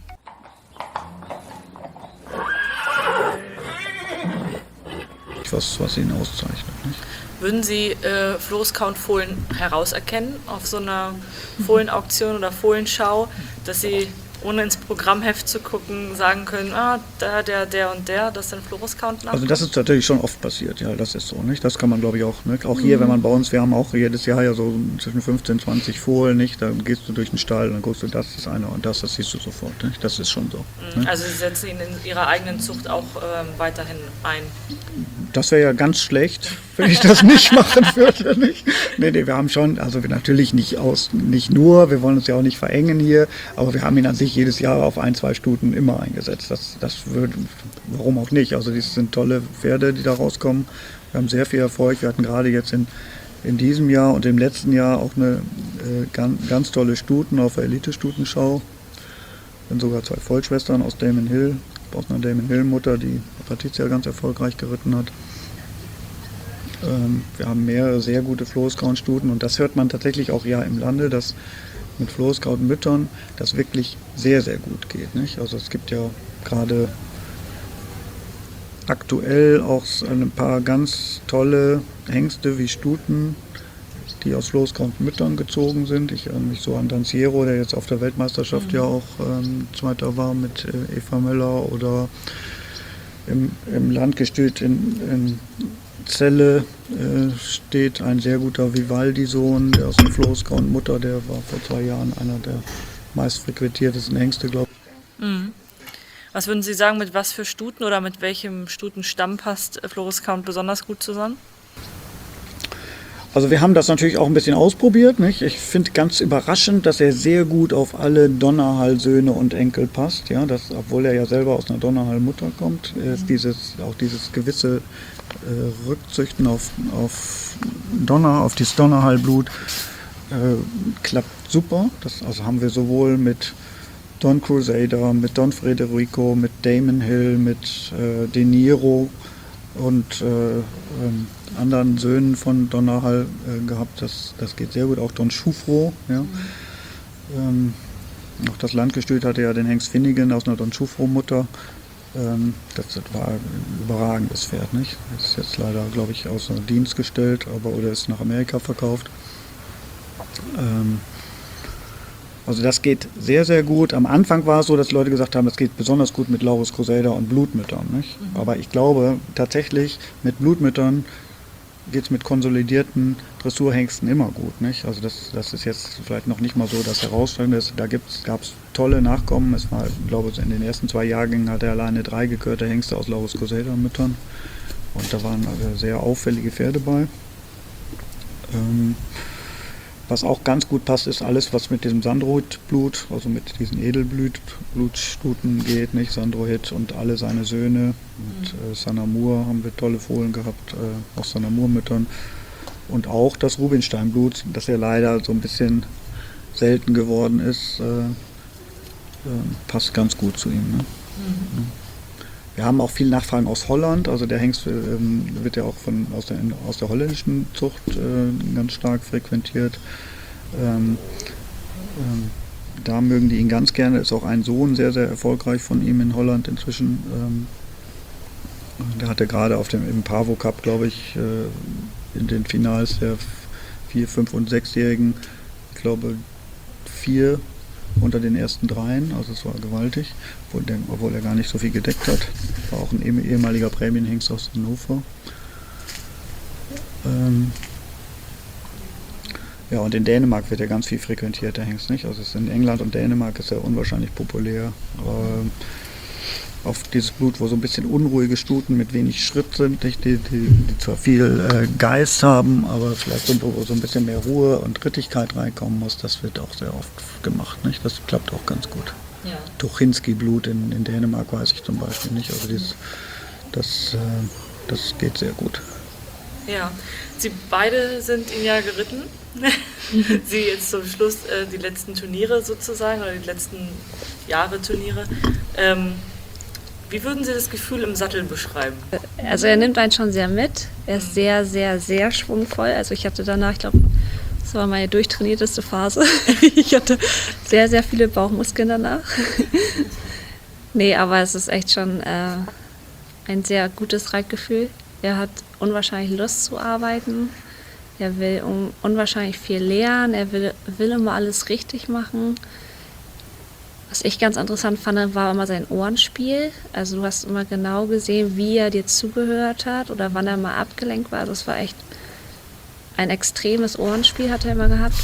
Was ihn auszeichnet. Nicht? Würden Sie Floßcount-Fohlen herauserkennen auf so einer Fohlenauktion oder Fohlenschau, dass Sie, ohne ins Programmheft zu gucken, sagen können, der und der, das sind Floßcount nach? Also das ist natürlich schon oft passiert, ja, das ist so, nicht? Das kann man, glaube ich, auch, ne? Auch hier, wenn man bei uns, wir haben auch jedes Jahr ja so zwischen 15, 20 Fohlen, nicht? Dann gehst du durch den Stall und dann guckst du, das ist einer und das siehst du sofort, nicht? Das ist schon so. Ne? Also Sie setzen ihn in Ihrer eigenen Zucht auch weiterhin ein? Das wäre ja ganz schlecht, wenn ich das nicht machen würde, nicht? Nee, wir haben schon, also wir natürlich nicht nur, wir wollen uns ja auch nicht verengen hier, aber wir haben ihn an sich jedes Jahr auf 1, 2 Stuten immer eingesetzt. Das würde, warum auch nicht? Also das sind tolle Pferde, die da rauskommen. Wir haben sehr viel Erfolg. Wir hatten gerade jetzt in diesem Jahr und im letzten Jahr auch eine ganz tolle Stuten auf der Elite-Stutenschau. Sind sogar 2 Vollschwestern aus Damon Hill, aus einer Damon Hill-Mutter, die Patricia ganz erfolgreich geritten hat. Wir haben mehrere sehr gute Floßcount-Stuten und das hört man tatsächlich auch ja im Lande, dass mit Floßcount-Müttern das wirklich sehr, sehr gut geht. Nicht? Also es gibt ja gerade aktuell auch ein paar ganz tolle Hengste wie Stuten, die aus Floßcount-Müttern gezogen sind. Ich erinnere mich so an Danciero, der jetzt auf der Weltmeisterschaft ja auch Zweiter war mit Eva Möller, oder im Landgestüt in Celle steht ein sehr guter Vivaldi-Sohn, der aus der Floßcount-Mutter, der war vor 2 Jahren einer der meistfrequentiertesten Hengste, glaube ich. Was würden Sie sagen, mit was für Stuten oder mit welchem Stutenstamm passt Floßcount besonders gut zusammen? Also wir haben das natürlich auch ein bisschen ausprobiert. Nicht? Ich finde ganz überraschend, dass er sehr gut auf alle Donnerhall-Söhne und Enkel passt. Ja? Obwohl er ja selber aus einer Donnerhall-Mutter kommt, ist dieses gewisse Rückzüchten auf dieses Donnerhall-Blut klappt super. Also haben wir sowohl mit Don Crusader, mit Don Federico, mit Damon Hill, mit De Niro und anderen Söhnen von Donnerhall gehabt. Das geht sehr gut. Auch Don Schufro. Ja. Auch das Landgestüt hatte ja den Hengst Finnigan aus einer Don Schufro-Mutter. Das war ein überragendes Pferd. Nicht? Das ist jetzt leider, glaube ich, außer Dienst gestellt, oder ist nach Amerika verkauft. Also das geht sehr, sehr gut. Am Anfang war es so, dass Leute gesagt haben, das geht besonders gut mit Laurus Crusader und Blutmüttern. Nicht? Aber ich glaube tatsächlich, mit Blutmüttern geht es mit konsolidierten Dressurhengsten immer gut. Nicht? Also das ist jetzt vielleicht noch nicht mal so das Herausragende. Da gab es tolle Nachkommen. Es war, glaube ich, in den ersten 2 Jahrgängen hat er alleine 3 gekörte Hengste aus Laurus Crusader Müttern. Und da waren also sehr auffällige Pferde bei. Was auch ganz gut passt, ist alles, was mit diesem Sandrohit-Blut, also mit diesen Edelblutstuten geht, nicht? Sandrohit und alle seine Söhne. Mit Sanamur haben wir tolle Fohlen gehabt, aus Sanamur-Müttern. Und auch das Rubinstein-Blut, das ja leider so ein bisschen selten geworden ist, passt ganz gut zu ihm. Ne? Wir haben auch viel Nachfragen aus Holland, also der Hengst wird ja auch aus der holländischen Zucht ganz stark frequentiert. Da mögen die ihn ganz gerne, ist auch ein Sohn sehr, sehr erfolgreich von ihm in Holland inzwischen. Der hatte gerade im Pavo Cup, glaube ich, in den Finals der 4-, 5- und 6-Jährigen, ich glaube 4 unter den ersten 3, also es war gewaltig, obwohl er gar nicht so viel gedeckt hat. War auch ein ehemaliger Prämienhengst aus Hannover. Ja, und in Dänemark wird ja ganz viel frequentiert, der Hengst, nicht? Also in England und Dänemark ist er unwahrscheinlich populär. auf dieses Blut, wo so ein bisschen unruhige Stuten mit wenig Schritt sind, nicht? Die zwar viel Geist haben, aber vielleicht wo so ein bisschen mehr Ruhe und Rittigkeit reinkommen muss, das wird auch sehr oft gemacht. Nicht? Das klappt auch ganz gut. Ja. Tuchinski-Blut in Dänemark weiß ich zum Beispiel nicht. Also das geht sehr gut. Ja, Sie beide sind ihn ja geritten. Sie jetzt zum Schluss die letzten Turniere sozusagen, oder die letzten Jahre Turniere. Wie würden Sie das Gefühl im Sattel beschreiben? Also er nimmt einen schon sehr mit. Er ist sehr, sehr, sehr schwungvoll. Also ich hatte danach, ich glaube, das war meine durchtrainierteste Phase. Ich hatte sehr, sehr viele Bauchmuskeln danach. Nee, aber es ist echt schon ein sehr gutes Reitgefühl. Er hat unwahrscheinlich Lust zu arbeiten. Er will unwahrscheinlich viel lernen. Er will immer alles richtig machen. Was ich ganz interessant fand, war immer sein Ohrenspiel. Also du hast immer genau gesehen, wie er dir zugehört hat oder wann er mal abgelenkt war. Also es war echt ein extremes Ohrenspiel, hat er immer gehabt.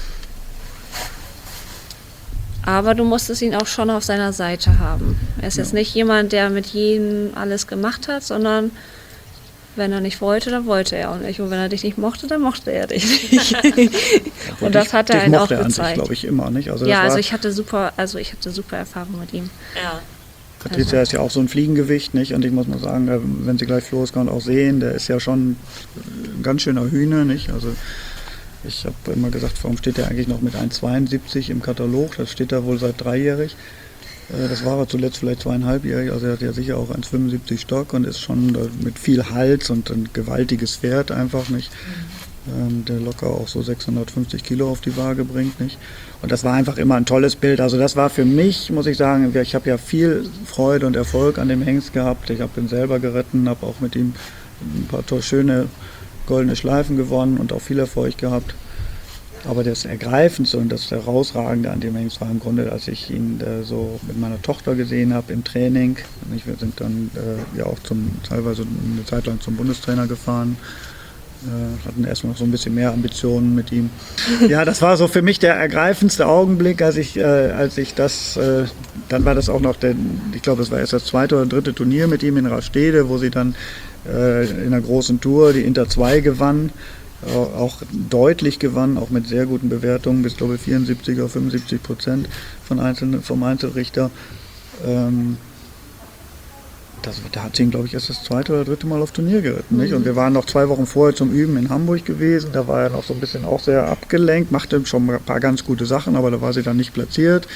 Aber du musstest ihn auch schon auf seiner Seite haben. Er ist jetzt nicht jemand, der mit jedem alles gemacht hat, sondern wenn er nicht wollte, dann wollte er auch nicht. Und wenn er dich nicht mochte, dann mochte er dich nicht. Und das hat er einen auch gezeigt. Glaube ich immer nicht. Also ja, also ich hatte super Erfahrungen mit ihm. Ja. Patricia ist ja auch so ein Fliegengewicht, nicht? Und ich muss mal sagen, wenn Sie gleich Floriskan auch sehen, der ist ja schon ein ganz schöner Hühner, nicht? Also ich habe immer gesagt, warum steht der eigentlich noch mit 1,72 im Katalog? Das steht da wohl seit 3-jährig. Das war aber zuletzt vielleicht 2,5-jährig, also er hat ja sicher auch 1,75 Stock und ist schon mit viel Hals und ein gewaltiges Pferd einfach, nicht? Der locker auch so 650 Kilo auf die Waage bringt, nicht? Und das war einfach immer ein tolles Bild. Also das war für mich, muss ich sagen, ich habe ja viel Freude und Erfolg an dem Hengst gehabt. Ich habe ihn selber geritten, habe auch mit ihm ein paar schöne goldene Schleifen gewonnen und auch viel Erfolg gehabt. Aber das Ergreifendste und das Herausragende an dem Hengst war im Grunde, als ich ihn so mit meiner Tochter gesehen habe im Training. Wir sind dann ja auch teilweise eine Zeit lang zum Bundestrainer gefahren. Hatten erstmal noch so ein bisschen mehr Ambitionen mit ihm. Ja, das war so für mich der ergreifendste Augenblick, als ich das, dann war das auch noch, ich glaube, es war erst das 2. oder 3. Turnier mit ihm in Rastede, wo sie dann in einer großen Tour die Inter 2 gewann. Auch deutlich gewann, auch mit sehr guten Bewertungen, bis glaube ich 74 oder 75% vom Einzelrichter. Da hat sie ihn, glaube ich, erst das 2. oder 3. Mal auf Turnier geritten. Nicht? Und wir waren noch 2 Wochen vorher zum Üben in Hamburg gewesen. Da war er noch so ein bisschen auch sehr abgelenkt, machte schon ein paar ganz gute Sachen, aber da war sie dann nicht platziert.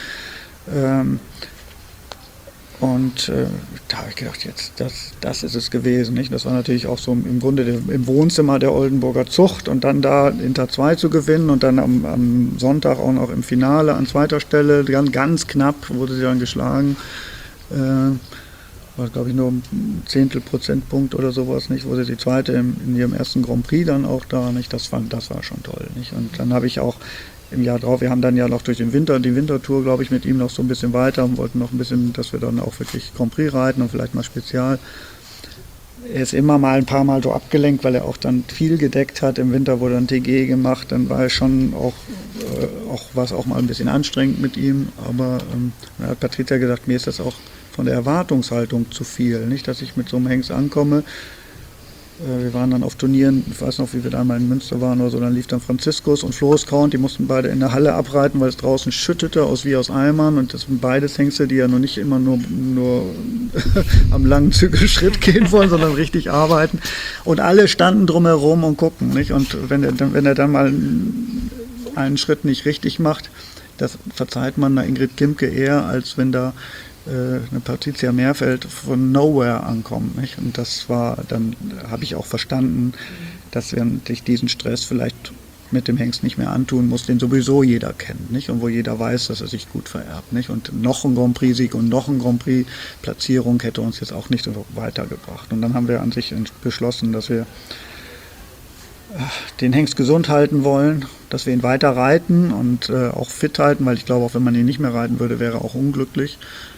Da habe ich gedacht, jetzt, das ist es gewesen. Nicht? Das war natürlich auch so im Grunde im Wohnzimmer der Oldenburger Zucht und dann da Inter 2 zu gewinnen und dann am Sonntag auch noch im Finale an 2. Stelle, ganz knapp wurde sie dann geschlagen. War, glaube ich, nur ein 0,1 Prozentpunkt oder sowas, nicht, wo sie die 2. in ihrem ersten Grand Prix dann auch da, nicht, das war schon toll, nicht, und dann habe ich auch im Jahr drauf, wir haben dann ja noch durch die Wintertour, glaube ich, mit ihm noch so ein bisschen weiter und wollten noch ein bisschen, dass wir dann auch wirklich Grand Prix reiten und vielleicht mal Spezial. Er ist immer mal ein paar Mal so abgelenkt, weil er auch dann viel gedeckt hat. Im Winter wurde dann TG gemacht, dann war er schon war es auch mal ein bisschen anstrengend mit ihm, aber da hat Patricia gesagt, mir ist das auch von der Erwartungshaltung zu viel, nicht, dass ich mit so einem Hengst ankomme. Wir waren dann auf Turnieren, ich weiß noch, wie wir da mal in Münster waren oder so, dann lief dann Franziskus und Floriskan, die mussten beide in der Halle abreiten, weil es draußen schüttete wie aus Eimern und das sind beides Hengste, die ja noch nicht immer nur am langen Zügelschritt gehen wollen, sondern richtig arbeiten und alle standen drumherum und gucken, nicht? Und wenn er dann mal einen Schritt nicht richtig macht, das verzeiht man der Ingrid Klimke eher, als wenn da eine Patricia Meerfeld von Nowhere ankommt. Nicht? Und das war, dann habe ich auch verstanden, dass ich diesen Stress vielleicht mit dem Hengst nicht mehr antun muss, den sowieso jeder kennt, nicht? Und wo jeder weiß, dass er sich gut vererbt. Nicht? Und noch ein Grand Prix-Sieg und noch ein Grand Prix-Platzierung hätte uns jetzt auch nicht so weitergebracht. Und dann haben wir an sich beschlossen, dass wir den Hengst gesund halten wollen, dass wir ihn weiter reiten und auch fit halten, weil ich glaube, auch wenn man ihn nicht mehr reiten würde, wäre er auch unglücklich.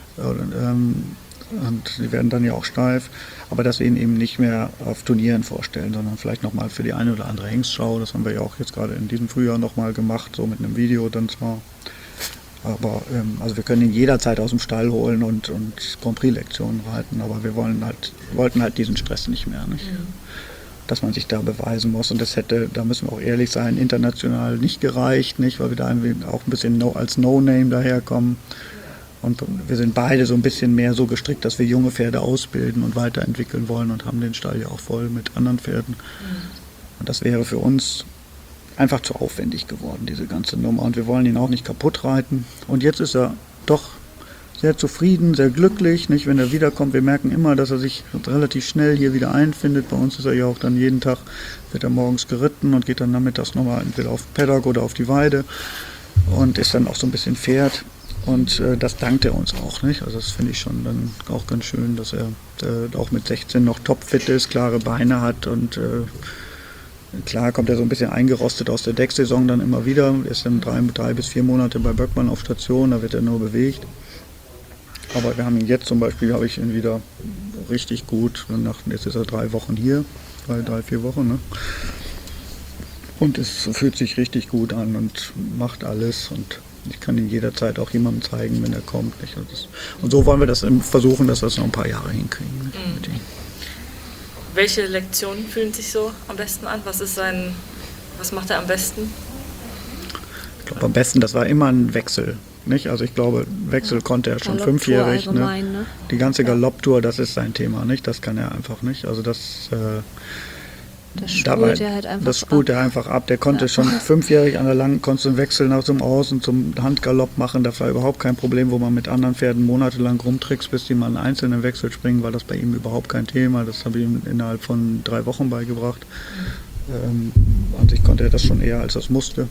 Und sie werden dann ja auch steif, aber dass wir ihn eben nicht mehr auf Turnieren vorstellen, sondern vielleicht nochmal für die eine oder andere Hengstschau, das haben wir ja auch jetzt gerade in diesem Frühjahr nochmal gemacht, so mit einem Video dann zwar, Aber also wir können ihn jederzeit aus dem Stall holen und Grand Prix-Lektionen reiten, aber wir wollten halt diesen Stress nicht mehr, nicht? Dass man sich da beweisen muss. Und das hätte, da müssen wir auch ehrlich sein, international nicht gereicht, nicht? Weil wir da irgendwie auch ein bisschen als No-Name daherkommen. Und wir sind beide so ein bisschen mehr so gestrickt, dass wir junge Pferde ausbilden und weiterentwickeln wollen und haben den Stall ja auch voll mit anderen Pferden. Und das wäre für uns einfach zu aufwendig geworden, diese ganze Nummer. Und wir wollen ihn auch nicht kaputt reiten. Und jetzt ist er doch sehr zufrieden, sehr glücklich. Nicht, wenn er wiederkommt, wir merken immer, dass er sich relativ schnell hier wieder einfindet. Bei uns ist er ja auch dann jeden Tag, wird er morgens geritten und geht dann nachmittags nochmal entweder auf Paddock oder auf die Weide und ist dann auch so ein bisschen Pferd. Und das dankt er uns auch, nicht? Also das finde ich schon dann auch ganz schön, dass er auch mit 16 noch topfit ist, klare Beine hat und klar kommt er so ein bisschen eingerostet aus der Decksaison dann immer wieder. Er ist dann 3 bis 4 Monate bei Böckmann auf Station, da wird er nur bewegt. Aber wir haben ihn jetzt zum Beispiel, habe ich ihn wieder richtig gut. Jetzt ist er 3 Wochen hier, 3-4 Wochen. Ne? Und es fühlt sich richtig gut an und macht alles. Und ich kann ihn jederzeit auch jemandem zeigen, wenn er kommt. Nicht? Und so wollen wir das versuchen, dass wir es noch ein paar Jahre hinkriegen mit ihm. Welche Lektionen fühlen sich so am besten an? Was macht er am besten? Ich glaube, am besten, das war immer ein Wechsel. Nicht? Also ich glaube, Wechsel konnte er schon Galopptour 5-jährig. allgemein, ne? Die ganze Galopptour, das ist sein Thema. Nicht? Das kann er einfach nicht. Also das spult er halt einfach das spult er einfach ab. Der konnte schon 5-jährig an der langen, konnte einen Wechsel nach zum Außen, zum Handgalopp machen. Das war überhaupt kein Problem, wo man mit anderen Pferden monatelang rumtrickst, bis die mal einen einzelnen Wechsel springen, war das bei ihm überhaupt kein Thema. Das habe ich ihm innerhalb von 3 Wochen beigebracht. An sich konnte er das schon eher, als er es musste.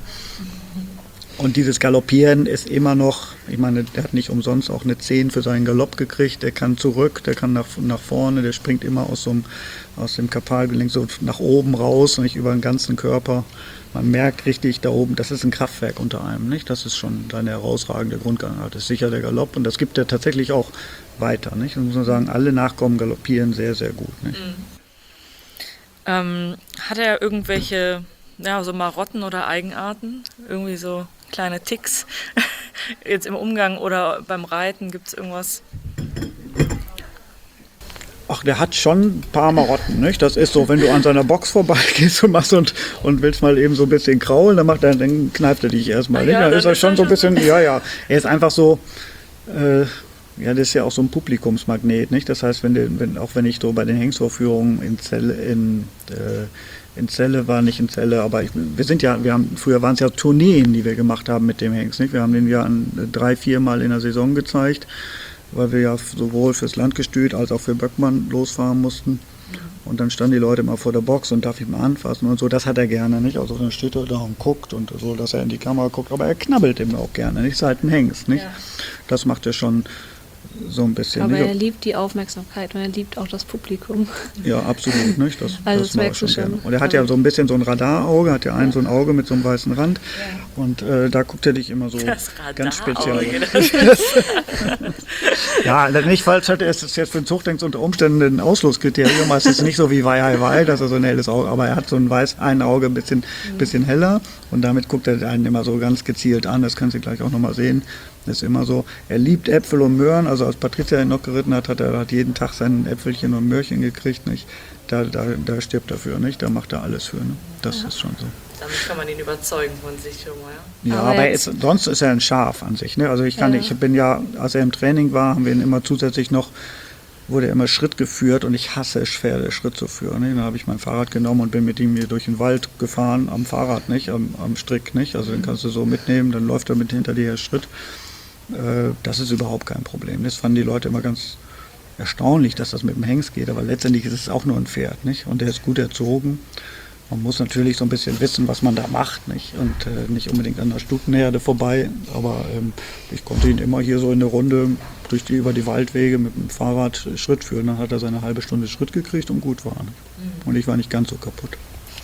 Und dieses Galoppieren ist immer noch, ich meine, der hat nicht umsonst auch eine 10 für seinen Galopp gekriegt, der kann zurück, der kann nach vorne, der springt immer aus dem Karpalgelenk so nach oben raus, nicht über den ganzen Körper. Man merkt richtig da oben, das ist ein Kraftwerk unter einem, nicht? Das ist schon eine herausragende Grundgangart. Das ist sicher der Galopp und das gibt er tatsächlich auch weiter, nicht? Und muss man sagen, alle Nachkommen galoppieren sehr, sehr gut, nicht? Hat er irgendwelche, so Marotten oder Eigenarten? Irgendwie so kleine Ticks jetzt im Umgang oder beim Reiten, gibt es irgendwas? Ach, der hat schon ein paar Marotten, nicht? Das ist so, wenn du an seiner Box vorbeigehst und machst und willst mal eben so ein bisschen kraulen, dann kneift er dich erstmal, nicht? Dann ist er schon so ein bisschen, er ist einfach so, das ist ja auch so ein Publikumsmagnet, nicht? Das heißt, wenn ich so bei den Hengstvorführungen in Celle war, nicht in Celle, aber früher waren es ja Tourneen, die wir gemacht haben mit dem Hengst, nicht? Wir haben den ja 3-4 Mal in der Saison gezeigt, weil wir ja sowohl fürs Landgestüt als auch für Böckmann losfahren mussten. Und dann standen die Leute immer vor der Box und darf ich mal anfassen und so. Das hat er gerne, nicht? Also dann steht er da und guckt und so, dass er in die Kamera guckt. Aber er knabbelt eben auch gerne, nicht? Ist halt ein Hengst, nicht? Ja. Das macht er schon so ein bisschen. Aber nicht? er liebt die Aufmerksamkeit und er liebt auch das Publikum. Ja, absolut, nicht? Das das mag er merkst du schon. gerne. Und er hat ja so ein bisschen so ein Radarauge, hat ja so ein Auge mit so einem weißen Rand. Ja. Und da guckt er dich immer so ganz speziell. Ja, nicht falsch, es ist jetzt für den Zuchtengst unter Umständen ein Ausschlusskriterium. Es ist nicht so wie Wei, dass er so ein helles Auge, aber er hat so ein Auge ein bisschen heller und damit guckt er einen immer so ganz gezielt an. Das kannst du gleich auch nochmal sehen. Das ist immer so. Er liebt Äpfel und Möhren. Also als Patricia ihn noch geritten hat, hat er jeden Tag sein Äpfelchen und Möhrchen gekriegt. Nicht? Da stirbt er für, nicht? Da macht er alles für. Ne? Das ist schon so. Damit kann man ihn überzeugen von sich schon mal. Ja, aber sonst ist er ein Schaf an sich. Ne? Also ich bin ja, als er im Training war, haben wir ihn immer zusätzlich wurde er immer Schritt geführt und ich hasse Pferde, Schritt zu führen. Ne? Dann habe ich mein Fahrrad genommen und bin mit ihm hier durch den Wald gefahren, am Fahrrad, nicht, am Strick. Nicht? Also den kannst du so mitnehmen, dann läuft er mit hinter dir her Schritt. Das ist überhaupt kein Problem. Das fanden die Leute immer ganz erstaunlich, dass das mit dem Hengst geht, aber letztendlich ist es auch nur ein Pferd, nicht? Und der ist gut erzogen. Man muss natürlich so ein bisschen wissen, was man da macht, nicht? Und nicht unbedingt an der Stutenherde vorbei, aber ich konnte ihn immer hier so in der Runde über die Waldwege mit dem Fahrrad Schritt führen. Dann hat er seine halbe Stunde Schritt gekriegt und gut war. Ne? Und ich war nicht ganz so kaputt.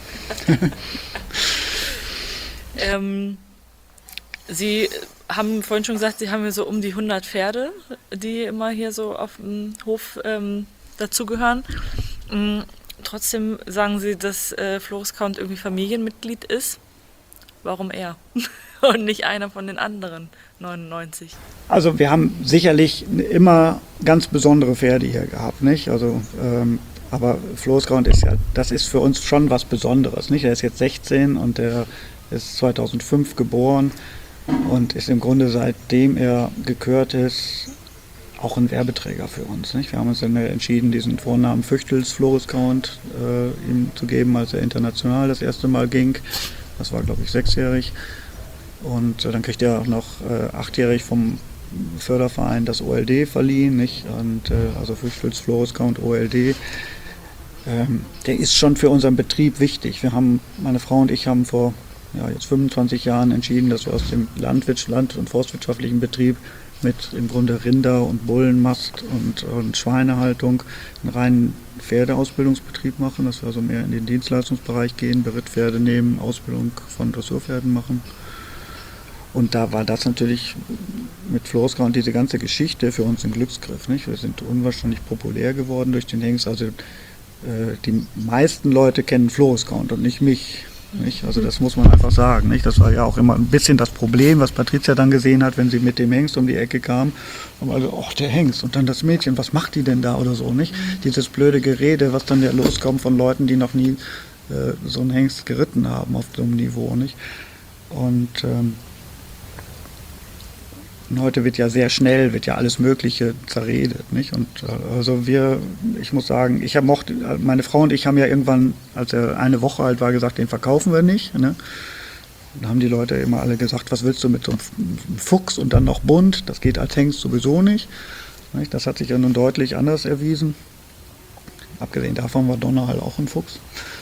Sie haben vorhin schon gesagt, Sie haben hier so um die 100 Pferde, die immer hier so auf dem Hof dazugehören. Trotzdem sagen Sie, dass Floris Count irgendwie Familienmitglied ist. Warum er? und nicht einer von den anderen 99. Also wir haben sicherlich immer ganz besondere Pferde hier gehabt, nicht? Also, aber Floßgrund das ist für uns schon was Besonderes, nicht? Er ist jetzt 16 und er ist 2005 geboren und ist im Grunde, seitdem er gekürt ist, auch ein Werbeträger für uns, nicht? Wir haben uns dann entschieden, diesen Vornamen Füchtels Floriscount ihm zu geben, als er international das erste Mal ging. Das war, glaube ich, 6-jährig. Und dann kriegt er auch noch 8-jährig vom Förderverein das OLD verliehen, nicht? Und also Füchtels Floriscount OLD. Der ist schon für unseren Betrieb wichtig. Meine Frau und ich haben vor jetzt 25 Jahren entschieden, dass wir aus dem Land- und forstwirtschaftlichen Betrieb mit im Grunde Rinder- und Bullenmast und Schweinehaltung einen reinen Pferdeausbildungsbetrieb machen, dass wir also mehr in den Dienstleistungsbereich gehen, Berittpferde nehmen, Ausbildung von Dressurpferden machen. Und da war das natürlich mit Floriscount diese ganze Geschichte für uns ein Glücksgriff, nicht? Wir sind unwahrscheinlich populär geworden durch den Hengst. Also die meisten Leute kennen Floriscount und nicht mich. Nicht? Also das muss man einfach sagen. Nicht? Das war ja auch immer ein bisschen das Problem, was Patricia dann gesehen hat, wenn sie mit dem Hengst um die Ecke kam. Und also, ach, der Hengst und dann das Mädchen, was macht die denn da oder so, nicht? Dieses blöde Gerede, was dann ja loskommt von Leuten, die noch nie so einen Hengst geritten haben auf so einem Niveau, nicht? Und heute wird ja sehr schnell, wird ja alles Mögliche zerredet, nicht? Und also ich muss sagen, meine Frau und ich haben ja irgendwann, als er eine Woche alt war, gesagt, den verkaufen wir nicht, ne? Dann haben die Leute immer alle gesagt, was willst du mit so einem Fuchs und dann noch bunt? Das geht als Hengst sowieso nicht. Das hat sich ja nun deutlich anders erwiesen. Abgesehen davon war Donner halt auch ein Fuchs.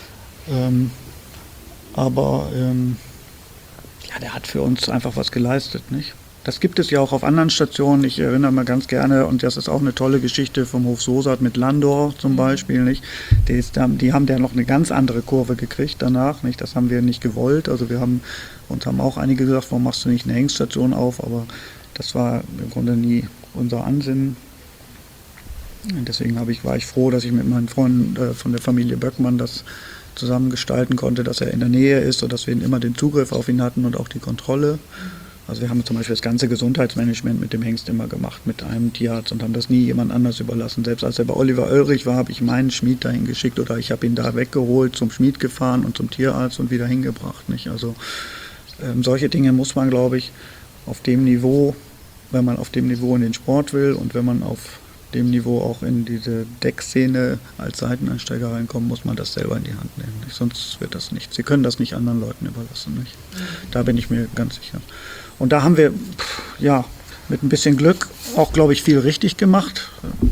Aber der hat für uns einfach was geleistet, nicht? Das gibt es ja auch auf anderen Stationen. Ich erinnere mich ganz gerne, und das ist auch eine tolle Geschichte vom Hof Sosat mit Landor zum Beispiel, nicht? Die haben ja noch eine ganz andere Kurve gekriegt danach, nicht? Das haben wir nicht gewollt. Also uns haben auch einige gesagt, warum machst du nicht eine Hengststation auf? Aber das war im Grunde nie unser Ansinnen. Und deswegen war ich froh, dass ich mit meinen Freunden von der Familie Böckmann das zusammen gestalten konnte, dass er in der Nähe ist, sodass wir immer den Zugriff auf ihn hatten und auch die Kontrolle. Also wir haben zum Beispiel das ganze Gesundheitsmanagement mit dem Hengst immer gemacht, mit einem Tierarzt, und haben das nie jemand anders überlassen. Selbst als er bei Oliver Oelrich war, habe ich meinen Schmied dahin geschickt oder ich habe ihn da weggeholt, zum Schmied gefahren und zum Tierarzt und wieder hingebracht, nicht? Also solche Dinge muss man, glaube ich, auf dem Niveau, wenn man auf dem Niveau in den Sport will und wenn man auf dem Niveau auch in diese Deckszene als Seiteneinsteiger reinkommt, muss man das selber in die Hand nehmen, nicht? Sonst wird das nichts. Sie können das nicht anderen Leuten überlassen, nicht? Da bin ich mir ganz sicher. Und da haben wir mit ein bisschen Glück auch, glaube ich, viel richtig gemacht.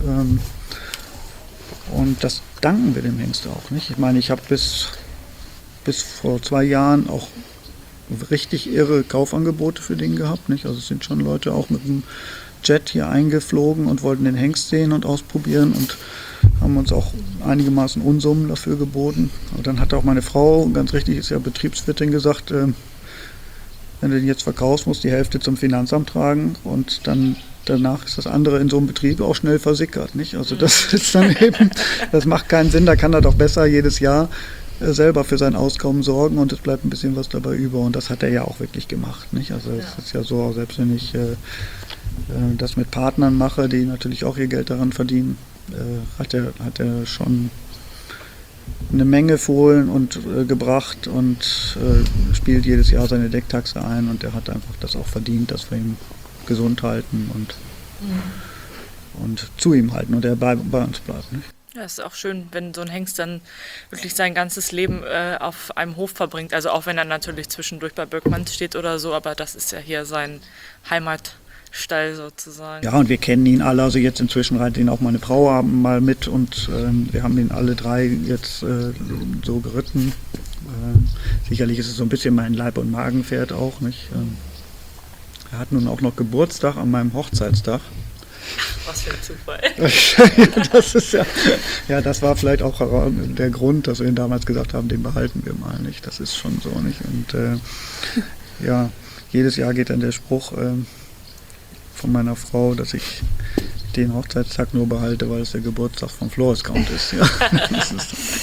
Und das danken wir dem Hengst auch, nicht? Ich meine, ich habe bis vor 2 Jahren auch richtig irre Kaufangebote für den gehabt, nicht? Also es sind schon Leute auch mit dem Jet hier eingeflogen und wollten den Hengst sehen und ausprobieren und haben uns auch einigermaßen Unsummen dafür geboten. Und dann hat auch meine Frau, ganz richtig, ist ja Betriebswirtin, gesagt, wenn du den jetzt verkaufst, musst du die Hälfte zum Finanzamt tragen und dann danach ist das andere in so einem Betrieb auch schnell versickert, nicht? Also das ist dann eben, das macht keinen Sinn, da kann er doch besser jedes Jahr selber für sein Auskommen sorgen und es bleibt ein bisschen was dabei über, und das hat er ja auch wirklich gemacht, nicht? Also es ist ja so, selbst wenn ich das mit Partnern mache, die natürlich auch ihr Geld daran verdienen, hat er schon eine Menge Fohlen und gebracht und spielt jedes Jahr seine Decktaxe ein, und er hat einfach das auch verdient, dass wir ihn gesund halten und zu ihm halten und er bei uns bleibt, nicht? Ja, es ist auch schön, wenn so ein Hengst dann wirklich sein ganzes Leben auf einem Hof verbringt. Also auch wenn er natürlich zwischendurch bei Böckmann steht oder so, aber das ist ja hier sein Heimatstall sozusagen. Ja, und wir kennen ihn alle, also jetzt inzwischen reitet ihn auch meine Frau mal mit und wir haben ihn alle 3 jetzt so geritten. Sicherlich ist es so ein bisschen mein Leib- und Magenpferd auch, nicht? Er hat nun auch noch Geburtstag an meinem Hochzeitstag. Was für ein Zufall. Das ist das war vielleicht auch der Grund, dass wir ihn damals gesagt haben, den behalten wir mal, nicht? Das ist schon so, nicht? Und jedes Jahr geht dann der Spruch von meiner Frau, dass ich den Hochzeitstag nur behalte, weil es der Geburtstag von Floriscount ist. Ja.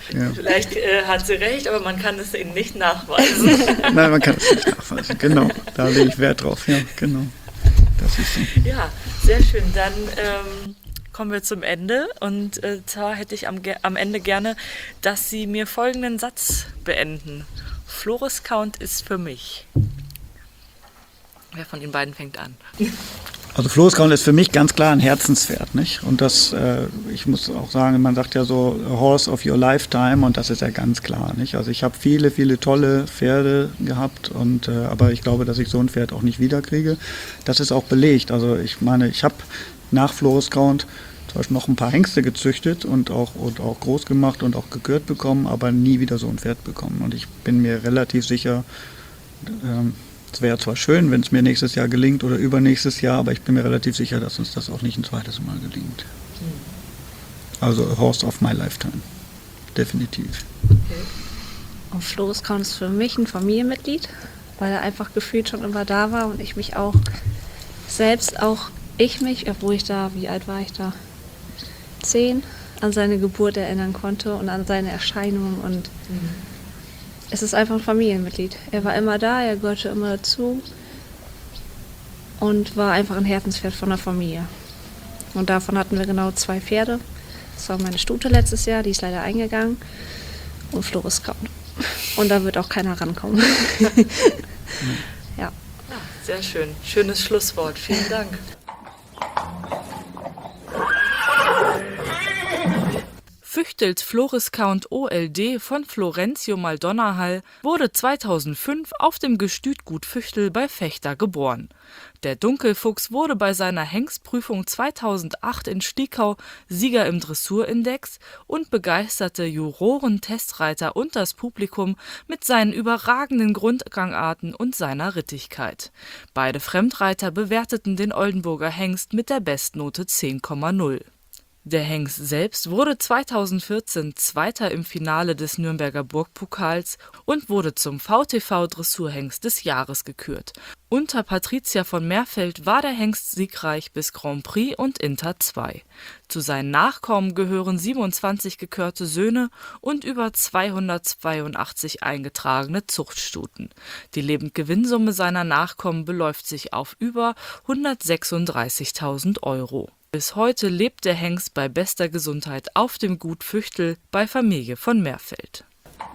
Ja. Vielleicht hat sie recht, aber man kann es ihnen nicht nachweisen. Nein, man kann es nicht nachweisen. Genau, da lege ich Wert drauf. Ja, genau. Das ist so. Ja, sehr schön. Dann kommen wir zum Ende. Und zwar hätte ich am Ende gerne, dass Sie mir folgenden Satz beenden. Flores Count ist für mich. Wer von Ihnen beiden fängt an? Also Flores Count ist für mich ganz klar ein Herzenspferd, nicht? Und das, ich muss auch sagen, man sagt ja so a horse of your lifetime und das ist ja ganz klar, nicht? Also ich habe viele, viele tolle Pferde gehabt und aber ich glaube, dass ich so ein Pferd auch nicht wiederkriege. Das ist auch belegt. Also ich meine, ich habe nach Flores Count zum Beispiel noch ein paar Hengste gezüchtet und auch groß gemacht und auch gekürt bekommen, aber nie wieder so ein Pferd bekommen. Und ich bin mir relativ sicher, es wäre zwar schön, wenn es mir nächstes Jahr gelingt oder übernächstes Jahr, aber ich bin mir relativ sicher, dass uns das auch nicht ein zweites Mal gelingt. Also a horse of my lifetime. Definitiv. Und Flores Count ist für mich ein Familienmitglied, weil er einfach gefühlt schon immer da war und ich mich auch selbst, obwohl ich da, wie alt war ich da? 10, an seine Geburt erinnern konnte und an seine Erscheinung und es ist einfach ein Familienmitglied. Er war immer da, er gehörte immer dazu und war einfach ein Herzenspferd von der Familie. Und davon hatten wir genau 2 Pferde. Das war meine Stute letztes Jahr, die ist leider eingegangen und Flores Count. Und da wird auch keiner rankommen. Ja. Sehr schön. Schönes Schlusswort. Vielen Dank. Füchtels Flores Count OLD von Florencio Maldonahall wurde 2005 auf dem Gestütgut Füchtel bei Vechta geboren. Der Dunkelfuchs wurde bei seiner Hengstprüfung 2008 in Stiekau Sieger im Dressurindex und begeisterte Juroren, Testreiter und das Publikum mit seinen überragenden Grundgangarten und seiner Rittigkeit. Beide Fremdreiter bewerteten den Oldenburger Hengst mit der Bestnote 10,0. Der Hengst selbst wurde 2014 Zweiter im Finale des Nürnberger Burgpokals und wurde zum VTV Dressurhengst des Jahres gekürt. Unter Patricia von Meerfeld war der Hengst siegreich bis Grand Prix und Inter 2. Zu seinen Nachkommen gehören 27 gekörte Söhne und über 282 eingetragene Zuchtstuten. Die Lebendgewinnsumme seiner Nachkommen beläuft sich auf über 136.000 €. Bis heute lebt der Hengst bei bester Gesundheit auf dem Gut Füchtel bei Familie von Meerfeld.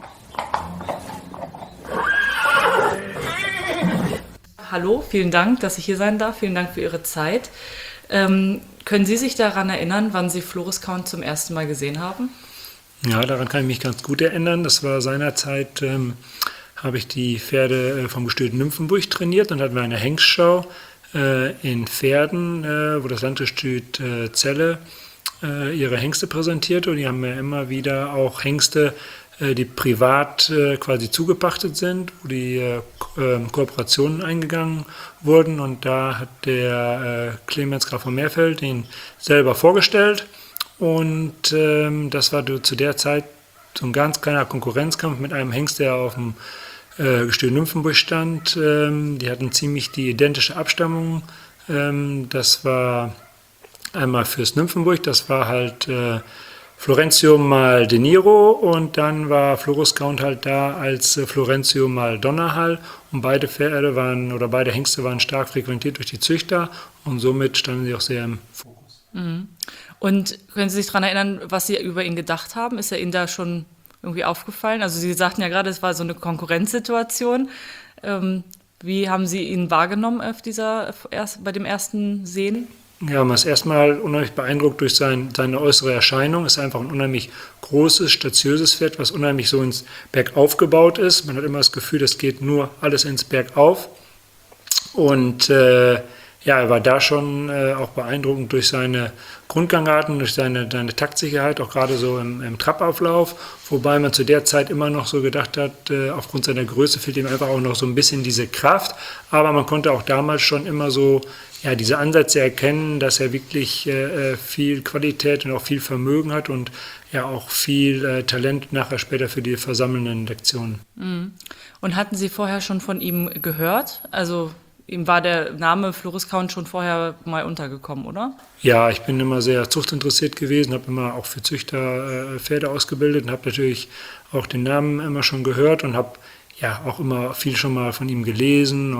Hallo, vielen Dank, dass ich hier sein darf. Vielen Dank für Ihre Zeit. Können Sie sich daran erinnern, wann Sie Flores Count zum ersten Mal gesehen haben? Ja, daran kann ich mich ganz gut erinnern. Das war seinerzeit, habe ich die Pferde vom Gestüt Nymphenburg trainiert und hatten wir eine Hengstschau in Pferden, wo das Landgestüt Celle ihre Hengste präsentierte. Und die haben ja immer wieder auch Hengste, die privat quasi zugepachtet sind, wo die Kooperationen eingegangen wurden. Und da hat der Clemens Graf von Meerfeld den selber vorgestellt. Und das war zu der Zeit so ein ganz kleiner Konkurrenzkampf mit einem Hengst, der auf dem Gestüt Nymphenburg stand. Die hatten ziemlich die identische Abstammung. Das war einmal fürs Nymphenburg, das war halt Florencio mal De Niro und dann war Flores Count halt da als Florencio mal Donnerhall und beide Hengste waren stark frequentiert durch die Züchter und somit standen sie auch sehr im Fokus. Und können Sie sich daran erinnern, was Sie über ihn gedacht haben? Ist er Ihnen da schon irgendwie aufgefallen? Also Sie sagten ja gerade, es war so eine Konkurrenzsituation. Wie haben Sie ihn wahrgenommen bei dem ersten Sehen? Ja, man ist erstmal unheimlich beeindruckt durch seine äußere Erscheinung. Es ist einfach ein unheimlich großes, statiöses Pferd, was unheimlich so ins Bergauf gebaut ist. Man hat immer das Gefühl, das geht nur alles ins Bergauf. Und er war da schon auch beeindruckend durch seine Grundgangarten, durch seine Taktsicherheit, auch gerade so im Trappauflauf. Wobei man zu der Zeit immer noch so gedacht hat, aufgrund seiner Größe fehlt ihm einfach auch noch so ein bisschen diese Kraft. Aber man konnte auch damals schon immer so diese Ansätze erkennen, dass er wirklich viel Qualität und auch viel Vermögen hat und ja auch viel Talent nachher später für die versammelnden Lektionen. Und hatten Sie vorher schon von ihm gehört? Also ihm war der Name Floris Count schon vorher mal untergekommen, oder? Ja, ich bin immer sehr zuchtinteressiert gewesen, habe immer auch für Züchter Pferde ausgebildet und habe natürlich auch den Namen immer schon gehört und habe ja auch immer viel schon mal von ihm gelesen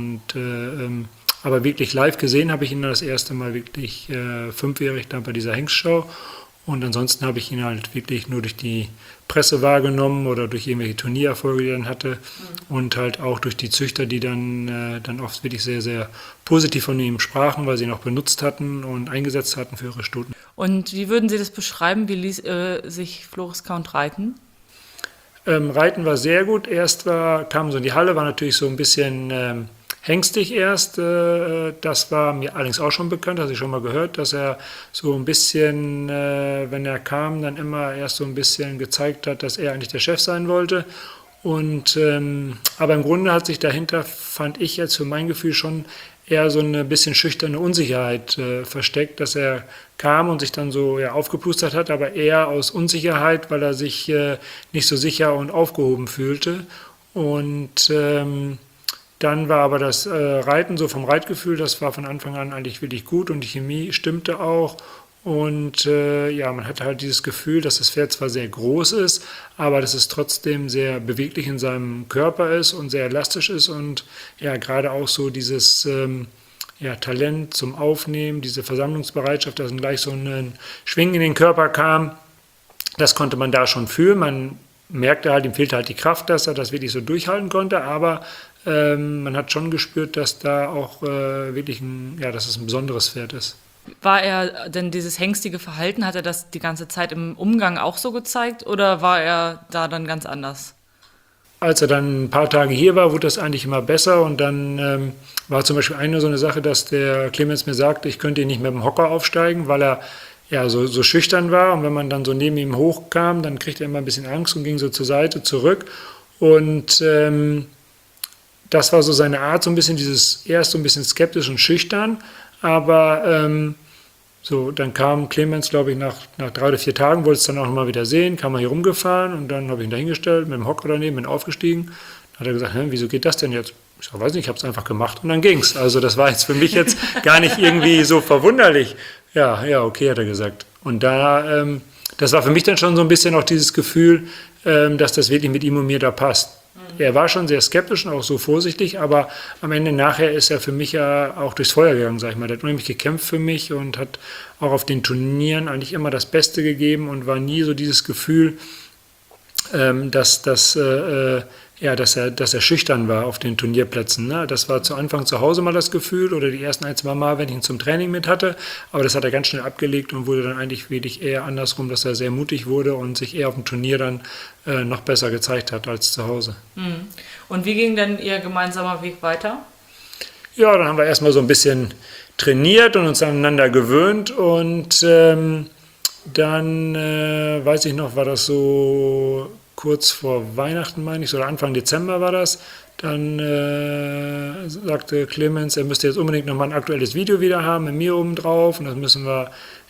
aber wirklich live gesehen habe ich ihn das erste Mal wirklich 5-jährig da bei dieser Hengstschau. Und ansonsten habe ich ihn halt wirklich nur durch die Presse wahrgenommen oder durch irgendwelche Turniererfolge, die er dann hatte. Und halt auch durch die Züchter, die dann oft wirklich sehr, sehr positiv von ihm sprachen, weil sie ihn auch benutzt hatten und eingesetzt hatten für ihre Stuten. Und wie würden Sie das beschreiben? Wie ließ sich Floris Count reiten? Reiten war sehr gut. Kam so in die Halle, war natürlich so ein bisschen hängstig erst. Das war mir allerdings auch schon bekannt, hatte ich schon mal gehört, dass er so ein bisschen, wenn er kam, dann immer erst so ein bisschen gezeigt hat, dass er eigentlich der Chef sein wollte. Aber im Grunde hat sich dahinter, fand ich jetzt für mein Gefühl schon eher so eine bisschen schüchterne Unsicherheit versteckt, dass er kam und sich dann so aufgeplustert hat, aber eher aus Unsicherheit, weil er sich nicht so sicher und aufgehoben fühlte. Und dann war aber das Reiten so vom Reitgefühl, das war von Anfang an eigentlich wirklich gut und die Chemie stimmte auch. Und man hatte halt dieses Gefühl, dass das Pferd zwar sehr groß ist, aber dass es trotzdem sehr beweglich in seinem Körper ist und sehr elastisch ist und ja, gerade auch so dieses Talent zum Aufnehmen, diese Versammlungsbereitschaft, dass dann gleich so ein Schwingen in den Körper kam, das konnte man da schon fühlen. Man merkte halt, ihm fehlte halt die Kraft, dass er das wirklich so durchhalten konnte, aber man hat schon gespürt, dass da auch wirklich dass es ein besonderes Pferd ist. War er denn dieses hängstige Verhalten, hat er das die ganze Zeit im Umgang auch so gezeigt oder war er da dann ganz anders? Als er dann ein paar Tage hier war, wurde das eigentlich immer besser und dann war zum Beispiel so eine Sache, dass der Clemens mir sagte, ich könnte ihn nicht mit dem Hocker aufsteigen, weil er so schüchtern war und wenn man dann so neben ihm hochkam, dann kriegte er immer ein bisschen Angst und ging so zur Seite zurück und das war so seine Art, so ein bisschen erst so ein bisschen skeptisch und schüchtern, aber dann kam Clemens, glaube ich, nach 3 oder 4 Tagen, wollte es dann auch noch mal wieder sehen, kam er hier rumgefahren und dann habe ich ihn da hingestellt, mit dem Hocker daneben, bin aufgestiegen. Dann hat er gesagt, wieso geht das denn jetzt? Ich sage, weiß nicht, ich habe es einfach gemacht und dann ging's. Also das war jetzt für mich jetzt gar nicht irgendwie so verwunderlich. Ja, okay, hat er gesagt. Und das war für mich dann schon so ein bisschen auch dieses Gefühl, dass das wirklich mit ihm und mir da passt. Er war schon sehr skeptisch und auch so vorsichtig, aber am Ende nachher ist er für mich ja auch durchs Feuer gegangen, sag ich mal. Der hat unheimlich gekämpft für mich und hat auch auf den Turnieren eigentlich immer das Beste gegeben und war nie so dieses Gefühl, dass er schüchtern war auf den Turnierplätzen. Ne? Das war zu Anfang zu Hause mal das Gefühl oder die ersten 1-2 Mal, wenn ich ihn zum Training mit hatte. Aber das hat er ganz schnell abgelegt und wurde dann eigentlich wirklich eher andersrum, dass er sehr mutig wurde und sich eher auf dem Turnier dann noch besser gezeigt hat als zu Hause. Und wie ging denn Ihr gemeinsamer Weg weiter? Ja, dann haben wir erstmal so ein bisschen trainiert und uns aneinander gewöhnt und dann, weiß ich noch, war das so kurz vor Weihnachten, meine ich, oder Anfang Dezember war das. Dann sagte Clemens, er müsste jetzt unbedingt nochmal ein aktuelles Video wieder haben, mit mir oben drauf. Und das müssen wir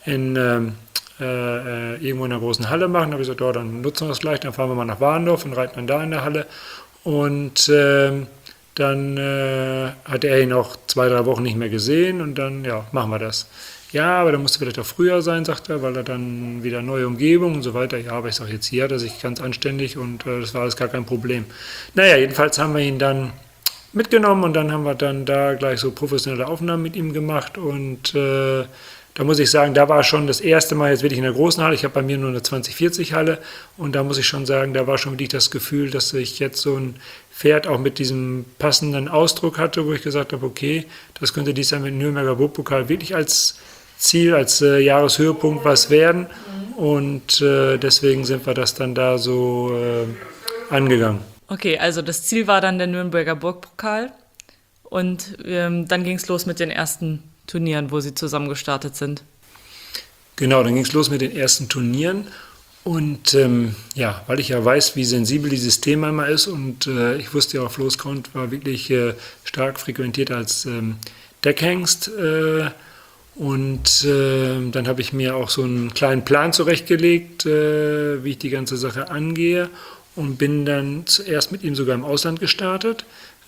irgendwo in einer großen Halle machen. Da habe ich gesagt, dann nutzen wir das gleich, dann fahren wir mal nach Warndorf und reiten dann da in der Halle. Und dann hatte er ihn auch 2-3 Wochen nicht mehr gesehen und dann, machen wir das. Ja, aber dann musste vielleicht auch früher sein, sagt er, weil er dann wieder neue Umgebung und so weiter. Ja, aber ich sage jetzt hier, hat er sich ganz anständig und das war alles gar kein Problem. Naja, jedenfalls haben wir ihn dann mitgenommen und dann haben wir dann da gleich so professionelle Aufnahmen mit ihm gemacht und da muss ich sagen, da war schon das erste Mal jetzt wirklich in der großen Halle. Ich habe bei mir nur eine 2040-Halle und da muss ich schon sagen, da war schon wirklich das Gefühl, dass ich jetzt so ein Pferd auch mit diesem passenden Ausdruck hatte, wo ich gesagt habe, okay, das könnte dies Jahr mit dem Nürnberger Burgpokal wirklich als Ziel, als Jahreshöhepunkt was werden und deswegen sind wir das dann da so angegangen. Okay, also das Ziel war dann der Nürnberger Burgpokal und dann ging es los mit den ersten Turnieren, wo Sie zusammen gestartet sind. Genau, dann ging es los mit den ersten Turnieren und weil ich ja weiß, wie sensibel dieses Thema immer ist und ich wusste ja auch, Floris Count war wirklich stark frequentiert als Deckhengst und dann habe ich mir auch so einen kleinen Plan zurechtgelegt, wie ich die ganze Sache angehe und bin dann zuerst mit ihm sogar im Ausland gestartet.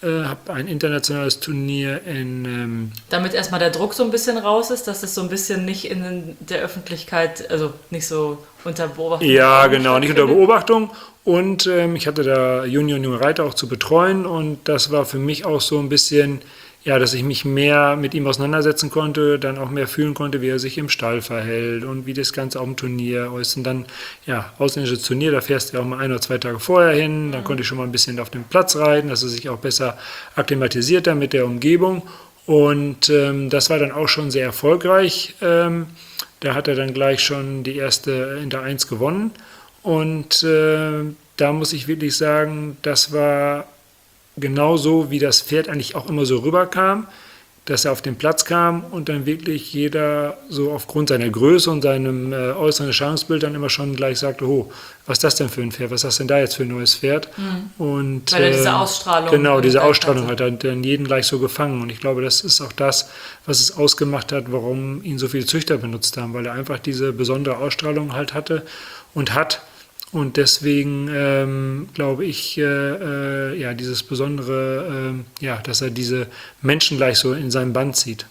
habe ein internationales Turnier in... Damit erstmal der Druck so ein bisschen raus ist, dass es so ein bisschen nicht in der Öffentlichkeit, also nicht so unter Beobachtung. Ja, genau, nicht unter Beobachtung. Und ich hatte da Junior und junge Reiter auch zu betreuen und das war für mich auch so ein bisschen, ja, dass ich mich mehr mit ihm auseinandersetzen konnte, dann auch mehr fühlen konnte, wie er sich im Stall verhält und wie das Ganze auf dem Turnier ist. Und dann, ja, ausländisches Turnier, da fährst du ja auch mal 1 oder 2 Tage vorher hin, dann konnte ich schon mal ein bisschen auf den Platz reiten, dass er sich auch besser akklimatisiert dann mit der Umgebung. Und das war dann auch schon sehr erfolgreich. Da hat er dann gleich schon die erste Inter 1 gewonnen. Und da muss ich wirklich sagen, das war genauso, wie das Pferd eigentlich auch immer so rüberkam, dass er auf den Platz kam und dann wirklich jeder so aufgrund seiner Größe und seinem äußeren Erscheinungsbild dann immer schon gleich sagte, oh, was ist das denn für ein Pferd, was ist das denn da jetzt für ein neues Pferd? Und, weil er diese Ausstrahlung... Genau, diese Ausstrahlung hat dann jeden gleich so gefangen und ich glaube, das ist auch das, was es ausgemacht hat, warum ihn so viele Züchter benutzt haben, weil er einfach diese besondere Ausstrahlung halt hatte und hat. Und deswegen glaube ich, ja, dieses Besondere, ja, dass er diese Menschen gleich so in seinem Band zieht.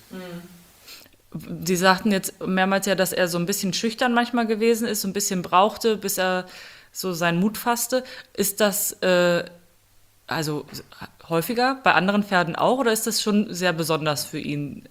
Sie sagten jetzt mehrmals ja, dass er so ein bisschen schüchtern manchmal gewesen ist, so ein bisschen brauchte, bis er so seinen Mut fasste. Ist das also häufiger bei anderen Pferden auch oder ist das schon sehr besonders für ihn?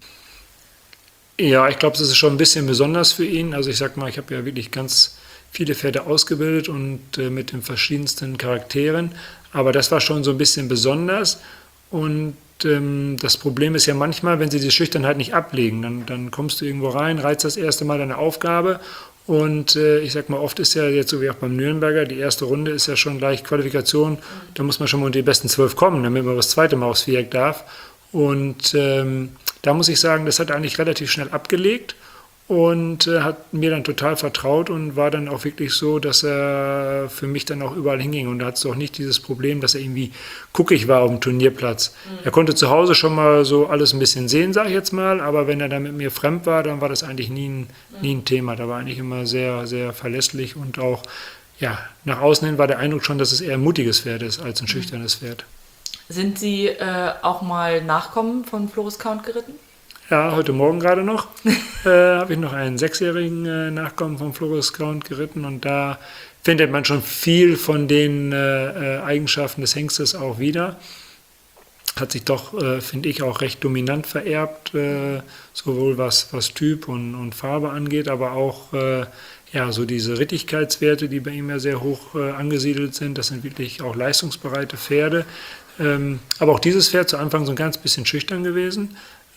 Ja, ich glaube, es ist schon ein bisschen besonders für ihn. Also ich sag mal, ich habe ja wirklich ganz viele Pferde ausgebildet und mit den verschiedensten Charakteren. Aber das war schon so ein bisschen besonders. Und das Problem ist ja manchmal, wenn sie die Schüchternheit nicht ablegen, dann kommst du irgendwo rein, reizt das erste Mal deine Aufgabe. Und ich sag mal, oft ist ja jetzt so wie auch beim Nürnberger, die erste Runde ist ja schon gleich Qualifikation. Da muss man schon mal unter die besten 12 kommen, damit man das zweite Mal aufs Viereck darf. Und da muss ich sagen, das hat er eigentlich relativ schnell abgelegt. Und hat mir dann total vertraut und war dann auch wirklich so, dass er für mich dann auch überall hinging. Und da hat es auch nicht dieses Problem, dass er irgendwie guckig war auf dem Turnierplatz. Er konnte zu Hause schon mal so alles ein bisschen sehen, sage ich jetzt mal. Aber wenn er dann mit mir fremd war, dann war das eigentlich nie ein Thema. Da war eigentlich immer sehr, sehr verlässlich. Und auch ja, nach außen hin war der Eindruck schon, dass es eher ein mutiges Pferd ist als ein schüchternes Pferd. Sind Sie auch mal Nachkommen von Floris Count geritten? Ja, heute Morgen gerade noch habe ich noch einen 6-jährigen Nachkommen von Floris Count geritten und da findet man schon viel von den Eigenschaften des Hengstes auch wieder. Hat sich doch, finde ich, auch recht dominant vererbt, sowohl was Typ und Farbe angeht, aber auch ja, so diese Rittigkeitswerte, die bei ihm ja sehr hoch angesiedelt sind. Das sind wirklich auch leistungsbereite Pferde. Aber auch dieses Pferd zu Anfang so ein ganz bisschen schüchtern gewesen.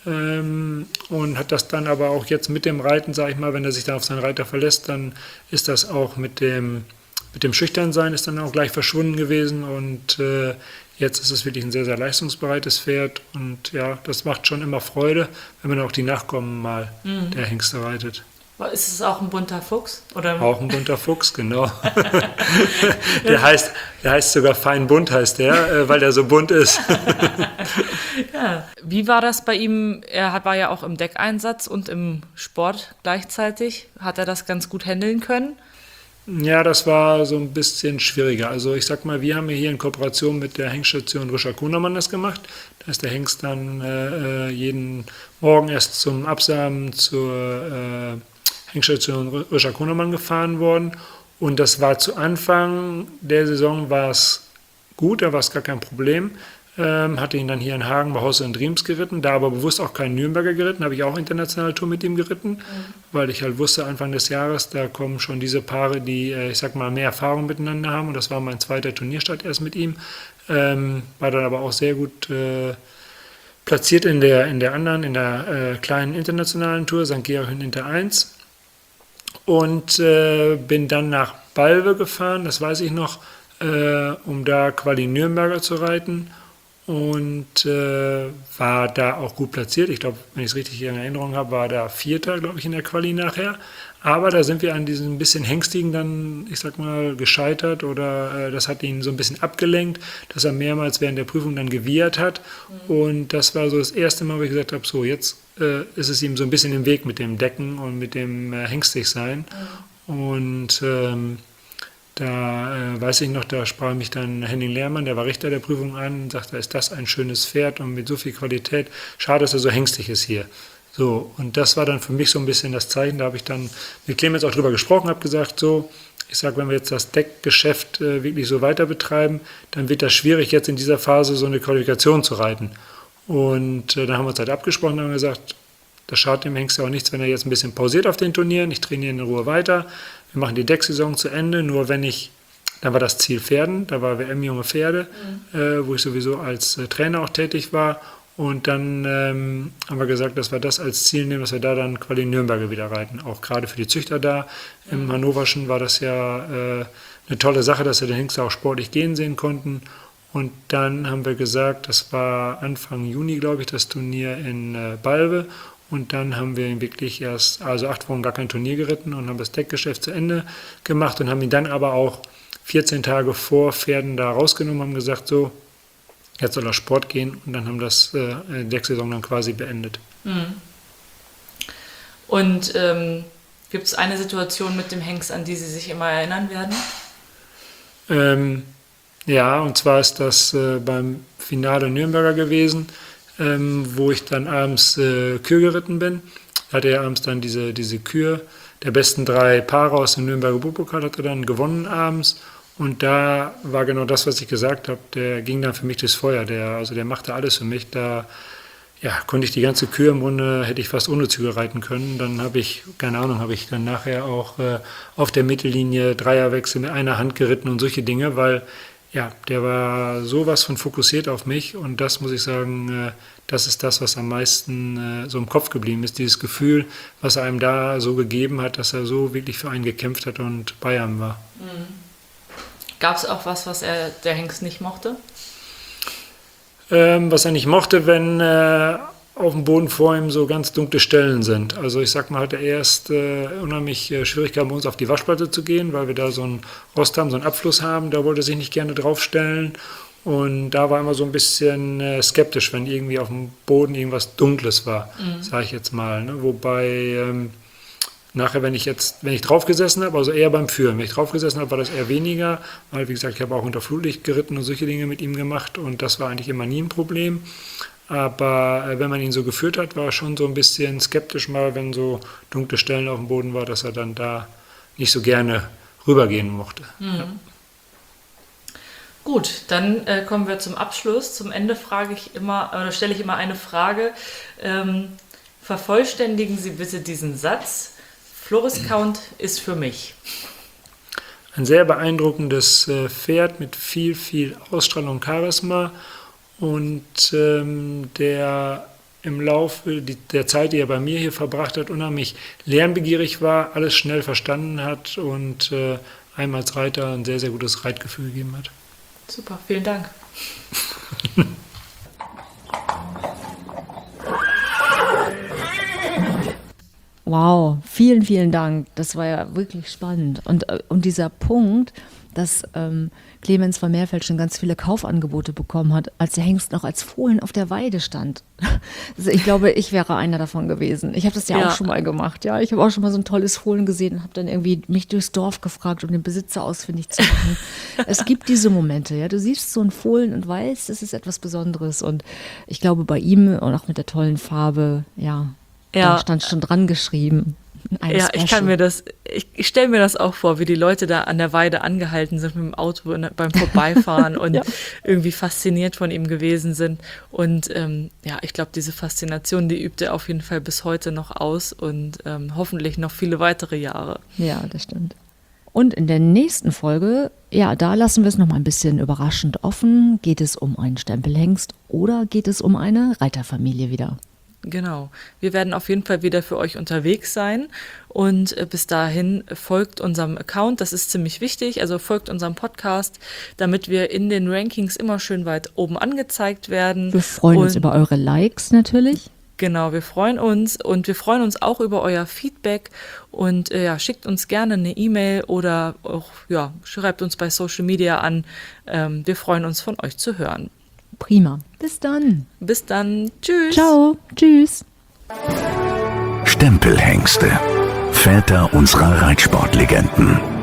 Und hat das dann aber auch jetzt mit dem Reiten, sage ich mal, wenn er sich dann auf seinen Reiter verlässt, dann ist das auch mit dem Schüchternsein ist dann auch gleich verschwunden gewesen und jetzt ist es wirklich ein sehr, sehr leistungsbereites Pferd und ja, das macht schon immer Freude, wenn man auch die Nachkommen mal der Hengste reitet. Ist es auch ein bunter Fuchs? Oder? Auch ein bunter Fuchs, genau. der heißt sogar fein bunt, heißt der, weil der so bunt ist. Ja. Wie war das bei ihm? Er war ja auch im Deckeinsatz und im Sport gleichzeitig. Hat er das ganz gut handeln können? Ja, das war so ein bisschen schwieriger. Also ich sag mal, wir haben hier in Kooperation mit der Hengststation Rischer-Kunermann das gemacht. Da ist der Hengst dann jeden Morgen erst zum Absamen zur Hengststation Rischer-Kunermann gefahren worden. Und das war zu Anfang der Saison war es gut, da war es gar kein Problem. Hatte ihn dann hier in Hagen bei Hosse und Riems geritten, da aber bewusst auch keinen Nürnberger geritten, habe ich auch internationale Tour mit ihm geritten, weil ich halt wusste, Anfang des Jahres, da kommen schon diese Paare, die, ich sag mal, mehr Erfahrung miteinander haben und das war mein zweiter Turnierstart erst mit ihm, war dann aber auch sehr gut platziert in der kleinen internationalen Tour, St. Georg Inter 1 und bin dann nach Balve gefahren, das weiß ich noch, um da Quali Nürnberger zu reiten. Und war da auch gut platziert. Ich glaube, wenn ich es richtig in Erinnerung habe, war da Vierter, glaube ich, in der Quali nachher. Aber da sind wir an diesem bisschen Hengstigen dann, ich sag mal, gescheitert oder das hat ihn so ein bisschen abgelenkt, dass er mehrmals während der Prüfung dann gewiehert hat. Und das war so das erste Mal, wo ich gesagt habe, so jetzt ist es ihm so ein bisschen im Weg mit dem Decken und mit dem Hengstig sein. Und Da weiß ich noch, da sprach mich dann Henning Lehrmann, der war Richter der Prüfung an und sagte, ist das ein schönes Pferd und mit so viel Qualität, schade, dass er so hängstig ist hier. So, und das war dann für mich so ein bisschen das Zeichen, da habe ich dann mit Clemens auch drüber gesprochen, habe gesagt, so, ich sage, wenn wir jetzt das Deckgeschäft wirklich so weiter betreiben, dann wird das schwierig, jetzt in dieser Phase so eine Qualifikation zu reiten. Und dann haben wir uns halt abgesprochen und haben gesagt, das schadet dem Hengst ja auch nichts, wenn er jetzt ein bisschen pausiert auf den Turnieren, ich trainiere in Ruhe weiter, wir machen die Decksaison zu Ende, nur wenn dann war das Ziel Pferden, da war WM Junge Pferde, wo ich sowieso als Trainer auch tätig war. Und dann haben wir gesagt, dass wir das als Ziel nehmen, dass wir da dann Quali Nürnberger wieder reiten. Auch gerade für die Züchter da. Im Hannoverschen war das ja eine tolle Sache, dass wir den Hengst auch sportlich gehen sehen konnten. Und dann haben wir gesagt, das war Anfang Juni, glaube ich, das Turnier in Balve. Und dann haben wir ihn wirklich erst, 8 Wochen gar kein Turnier geritten und haben das Deckgeschäft zu Ende gemacht und haben ihn dann aber auch 14 Tage vor Pferden da rausgenommen, haben gesagt, so, jetzt soll er Sport gehen und dann haben das die Decksaison dann quasi beendet. Und gibt es eine Situation mit dem Hengst, an die Sie sich immer erinnern werden? Ja, und zwar ist das beim Finale Nürnberger gewesen, wo ich dann abends Kür geritten bin. Da hatte er abends dann diese Kür der besten 3 Paare aus dem Nürnberger Buchpokal, hat er dann gewonnen abends. Und da war genau das, was ich gesagt habe, der ging dann für mich durchs Feuer, der machte alles für mich, da konnte ich die ganze Kür im Grunde, hätte ich fast ohne Zügel reiten können, dann habe ich dann nachher auch auf der Mittellinie Dreierwechsel mit einer Hand geritten und solche Dinge, weil der war sowas von fokussiert auf mich und das muss ich sagen, das ist das, was am meisten so im Kopf geblieben ist, dieses Gefühl, was er einem da so gegeben hat, dass er so wirklich für einen gekämpft hat und bei einem war. Gab es auch was der Hengst nicht mochte? Was er nicht mochte, wenn auf dem Boden vor ihm so ganz dunkle Stellen sind. Also ich sag mal, hatte er erst unheimlich Schwierigkeiten, bei uns auf die Waschplatte zu gehen, weil wir da so einen Rost haben, so einen Abfluss haben. Da wollte er sich nicht gerne draufstellen. Und da war immer so ein bisschen skeptisch, wenn irgendwie auf dem Boden irgendwas Dunkles war, sage ich jetzt mal. Ne? Wobei nachher, wenn ich drauf gesessen habe, also eher beim Führen, wenn ich drauf gesessen habe, war das eher weniger, weil wie gesagt, ich habe auch unter Flutlicht geritten und solche Dinge mit ihm gemacht und das war eigentlich immer nie ein Problem. Aber wenn man ihn so geführt hat, war er schon so ein bisschen skeptisch mal, wenn so dunkle Stellen auf dem Boden war, dass er dann da nicht so gerne rübergehen mochte. Ja. Gut, dann kommen wir zum Abschluss. Zum Ende stelle ich immer eine Frage. Vervollständigen Sie bitte diesen Satz. Floris Count ist für mich. Ein sehr beeindruckendes Pferd mit viel, viel Ausstrahlung und Charisma und der im Laufe der Zeit, die er bei mir hier verbracht hat, unheimlich lernbegierig war, alles schnell verstanden hat und einem als Reiter ein sehr, sehr gutes Reitgefühl gegeben hat. Super, vielen Dank. Wow, vielen, vielen Dank. Das war ja wirklich spannend. Und dieser Punkt, dass Clemens von Meerfeld schon ganz viele Kaufangebote bekommen hat, als der Hengst noch als Fohlen auf der Weide stand. Also ich glaube, ich wäre einer davon gewesen. Ich habe das ja auch schon mal gemacht. Ja, ich habe auch schon mal so ein tolles Fohlen gesehen und habe dann irgendwie mich durchs Dorf gefragt, um den Besitzer ausfindig zu machen. Es gibt diese Momente, ja. Du siehst so ein Fohlen und weißt, es ist etwas Besonderes. Und ich glaube, bei ihm und auch mit der tollen Farbe, da stand schon dran geschrieben. Ja, ich stelle mir das auch vor, wie die Leute da an der Weide angehalten sind mit dem Auto beim Vorbeifahren und irgendwie fasziniert von ihm gewesen sind. Und ich glaube, diese Faszination, die übt er auf jeden Fall bis heute noch aus und hoffentlich noch viele weitere Jahre. Ja, das stimmt. Und in der nächsten Folge, da lassen wir es noch mal ein bisschen überraschend offen. Geht es um einen Stempelhengst oder geht es um eine Reiterfamilie wieder? Genau. Wir werden auf jeden Fall wieder für euch unterwegs sein und bis dahin folgt unserem Account, das ist ziemlich wichtig, also folgt unserem Podcast, damit wir in den Rankings immer schön weit oben angezeigt werden. Wir freuen uns über eure Likes natürlich. Genau, wir freuen uns und wir freuen uns auch über euer Feedback und schickt uns gerne eine E-Mail oder auch schreibt uns bei Social Media an. Wir freuen uns, von euch zu hören. Prima. Bis dann. Bis dann. Tschüss. Ciao. Tschüss. Stempelhengste. Väter unserer Reitsportlegenden.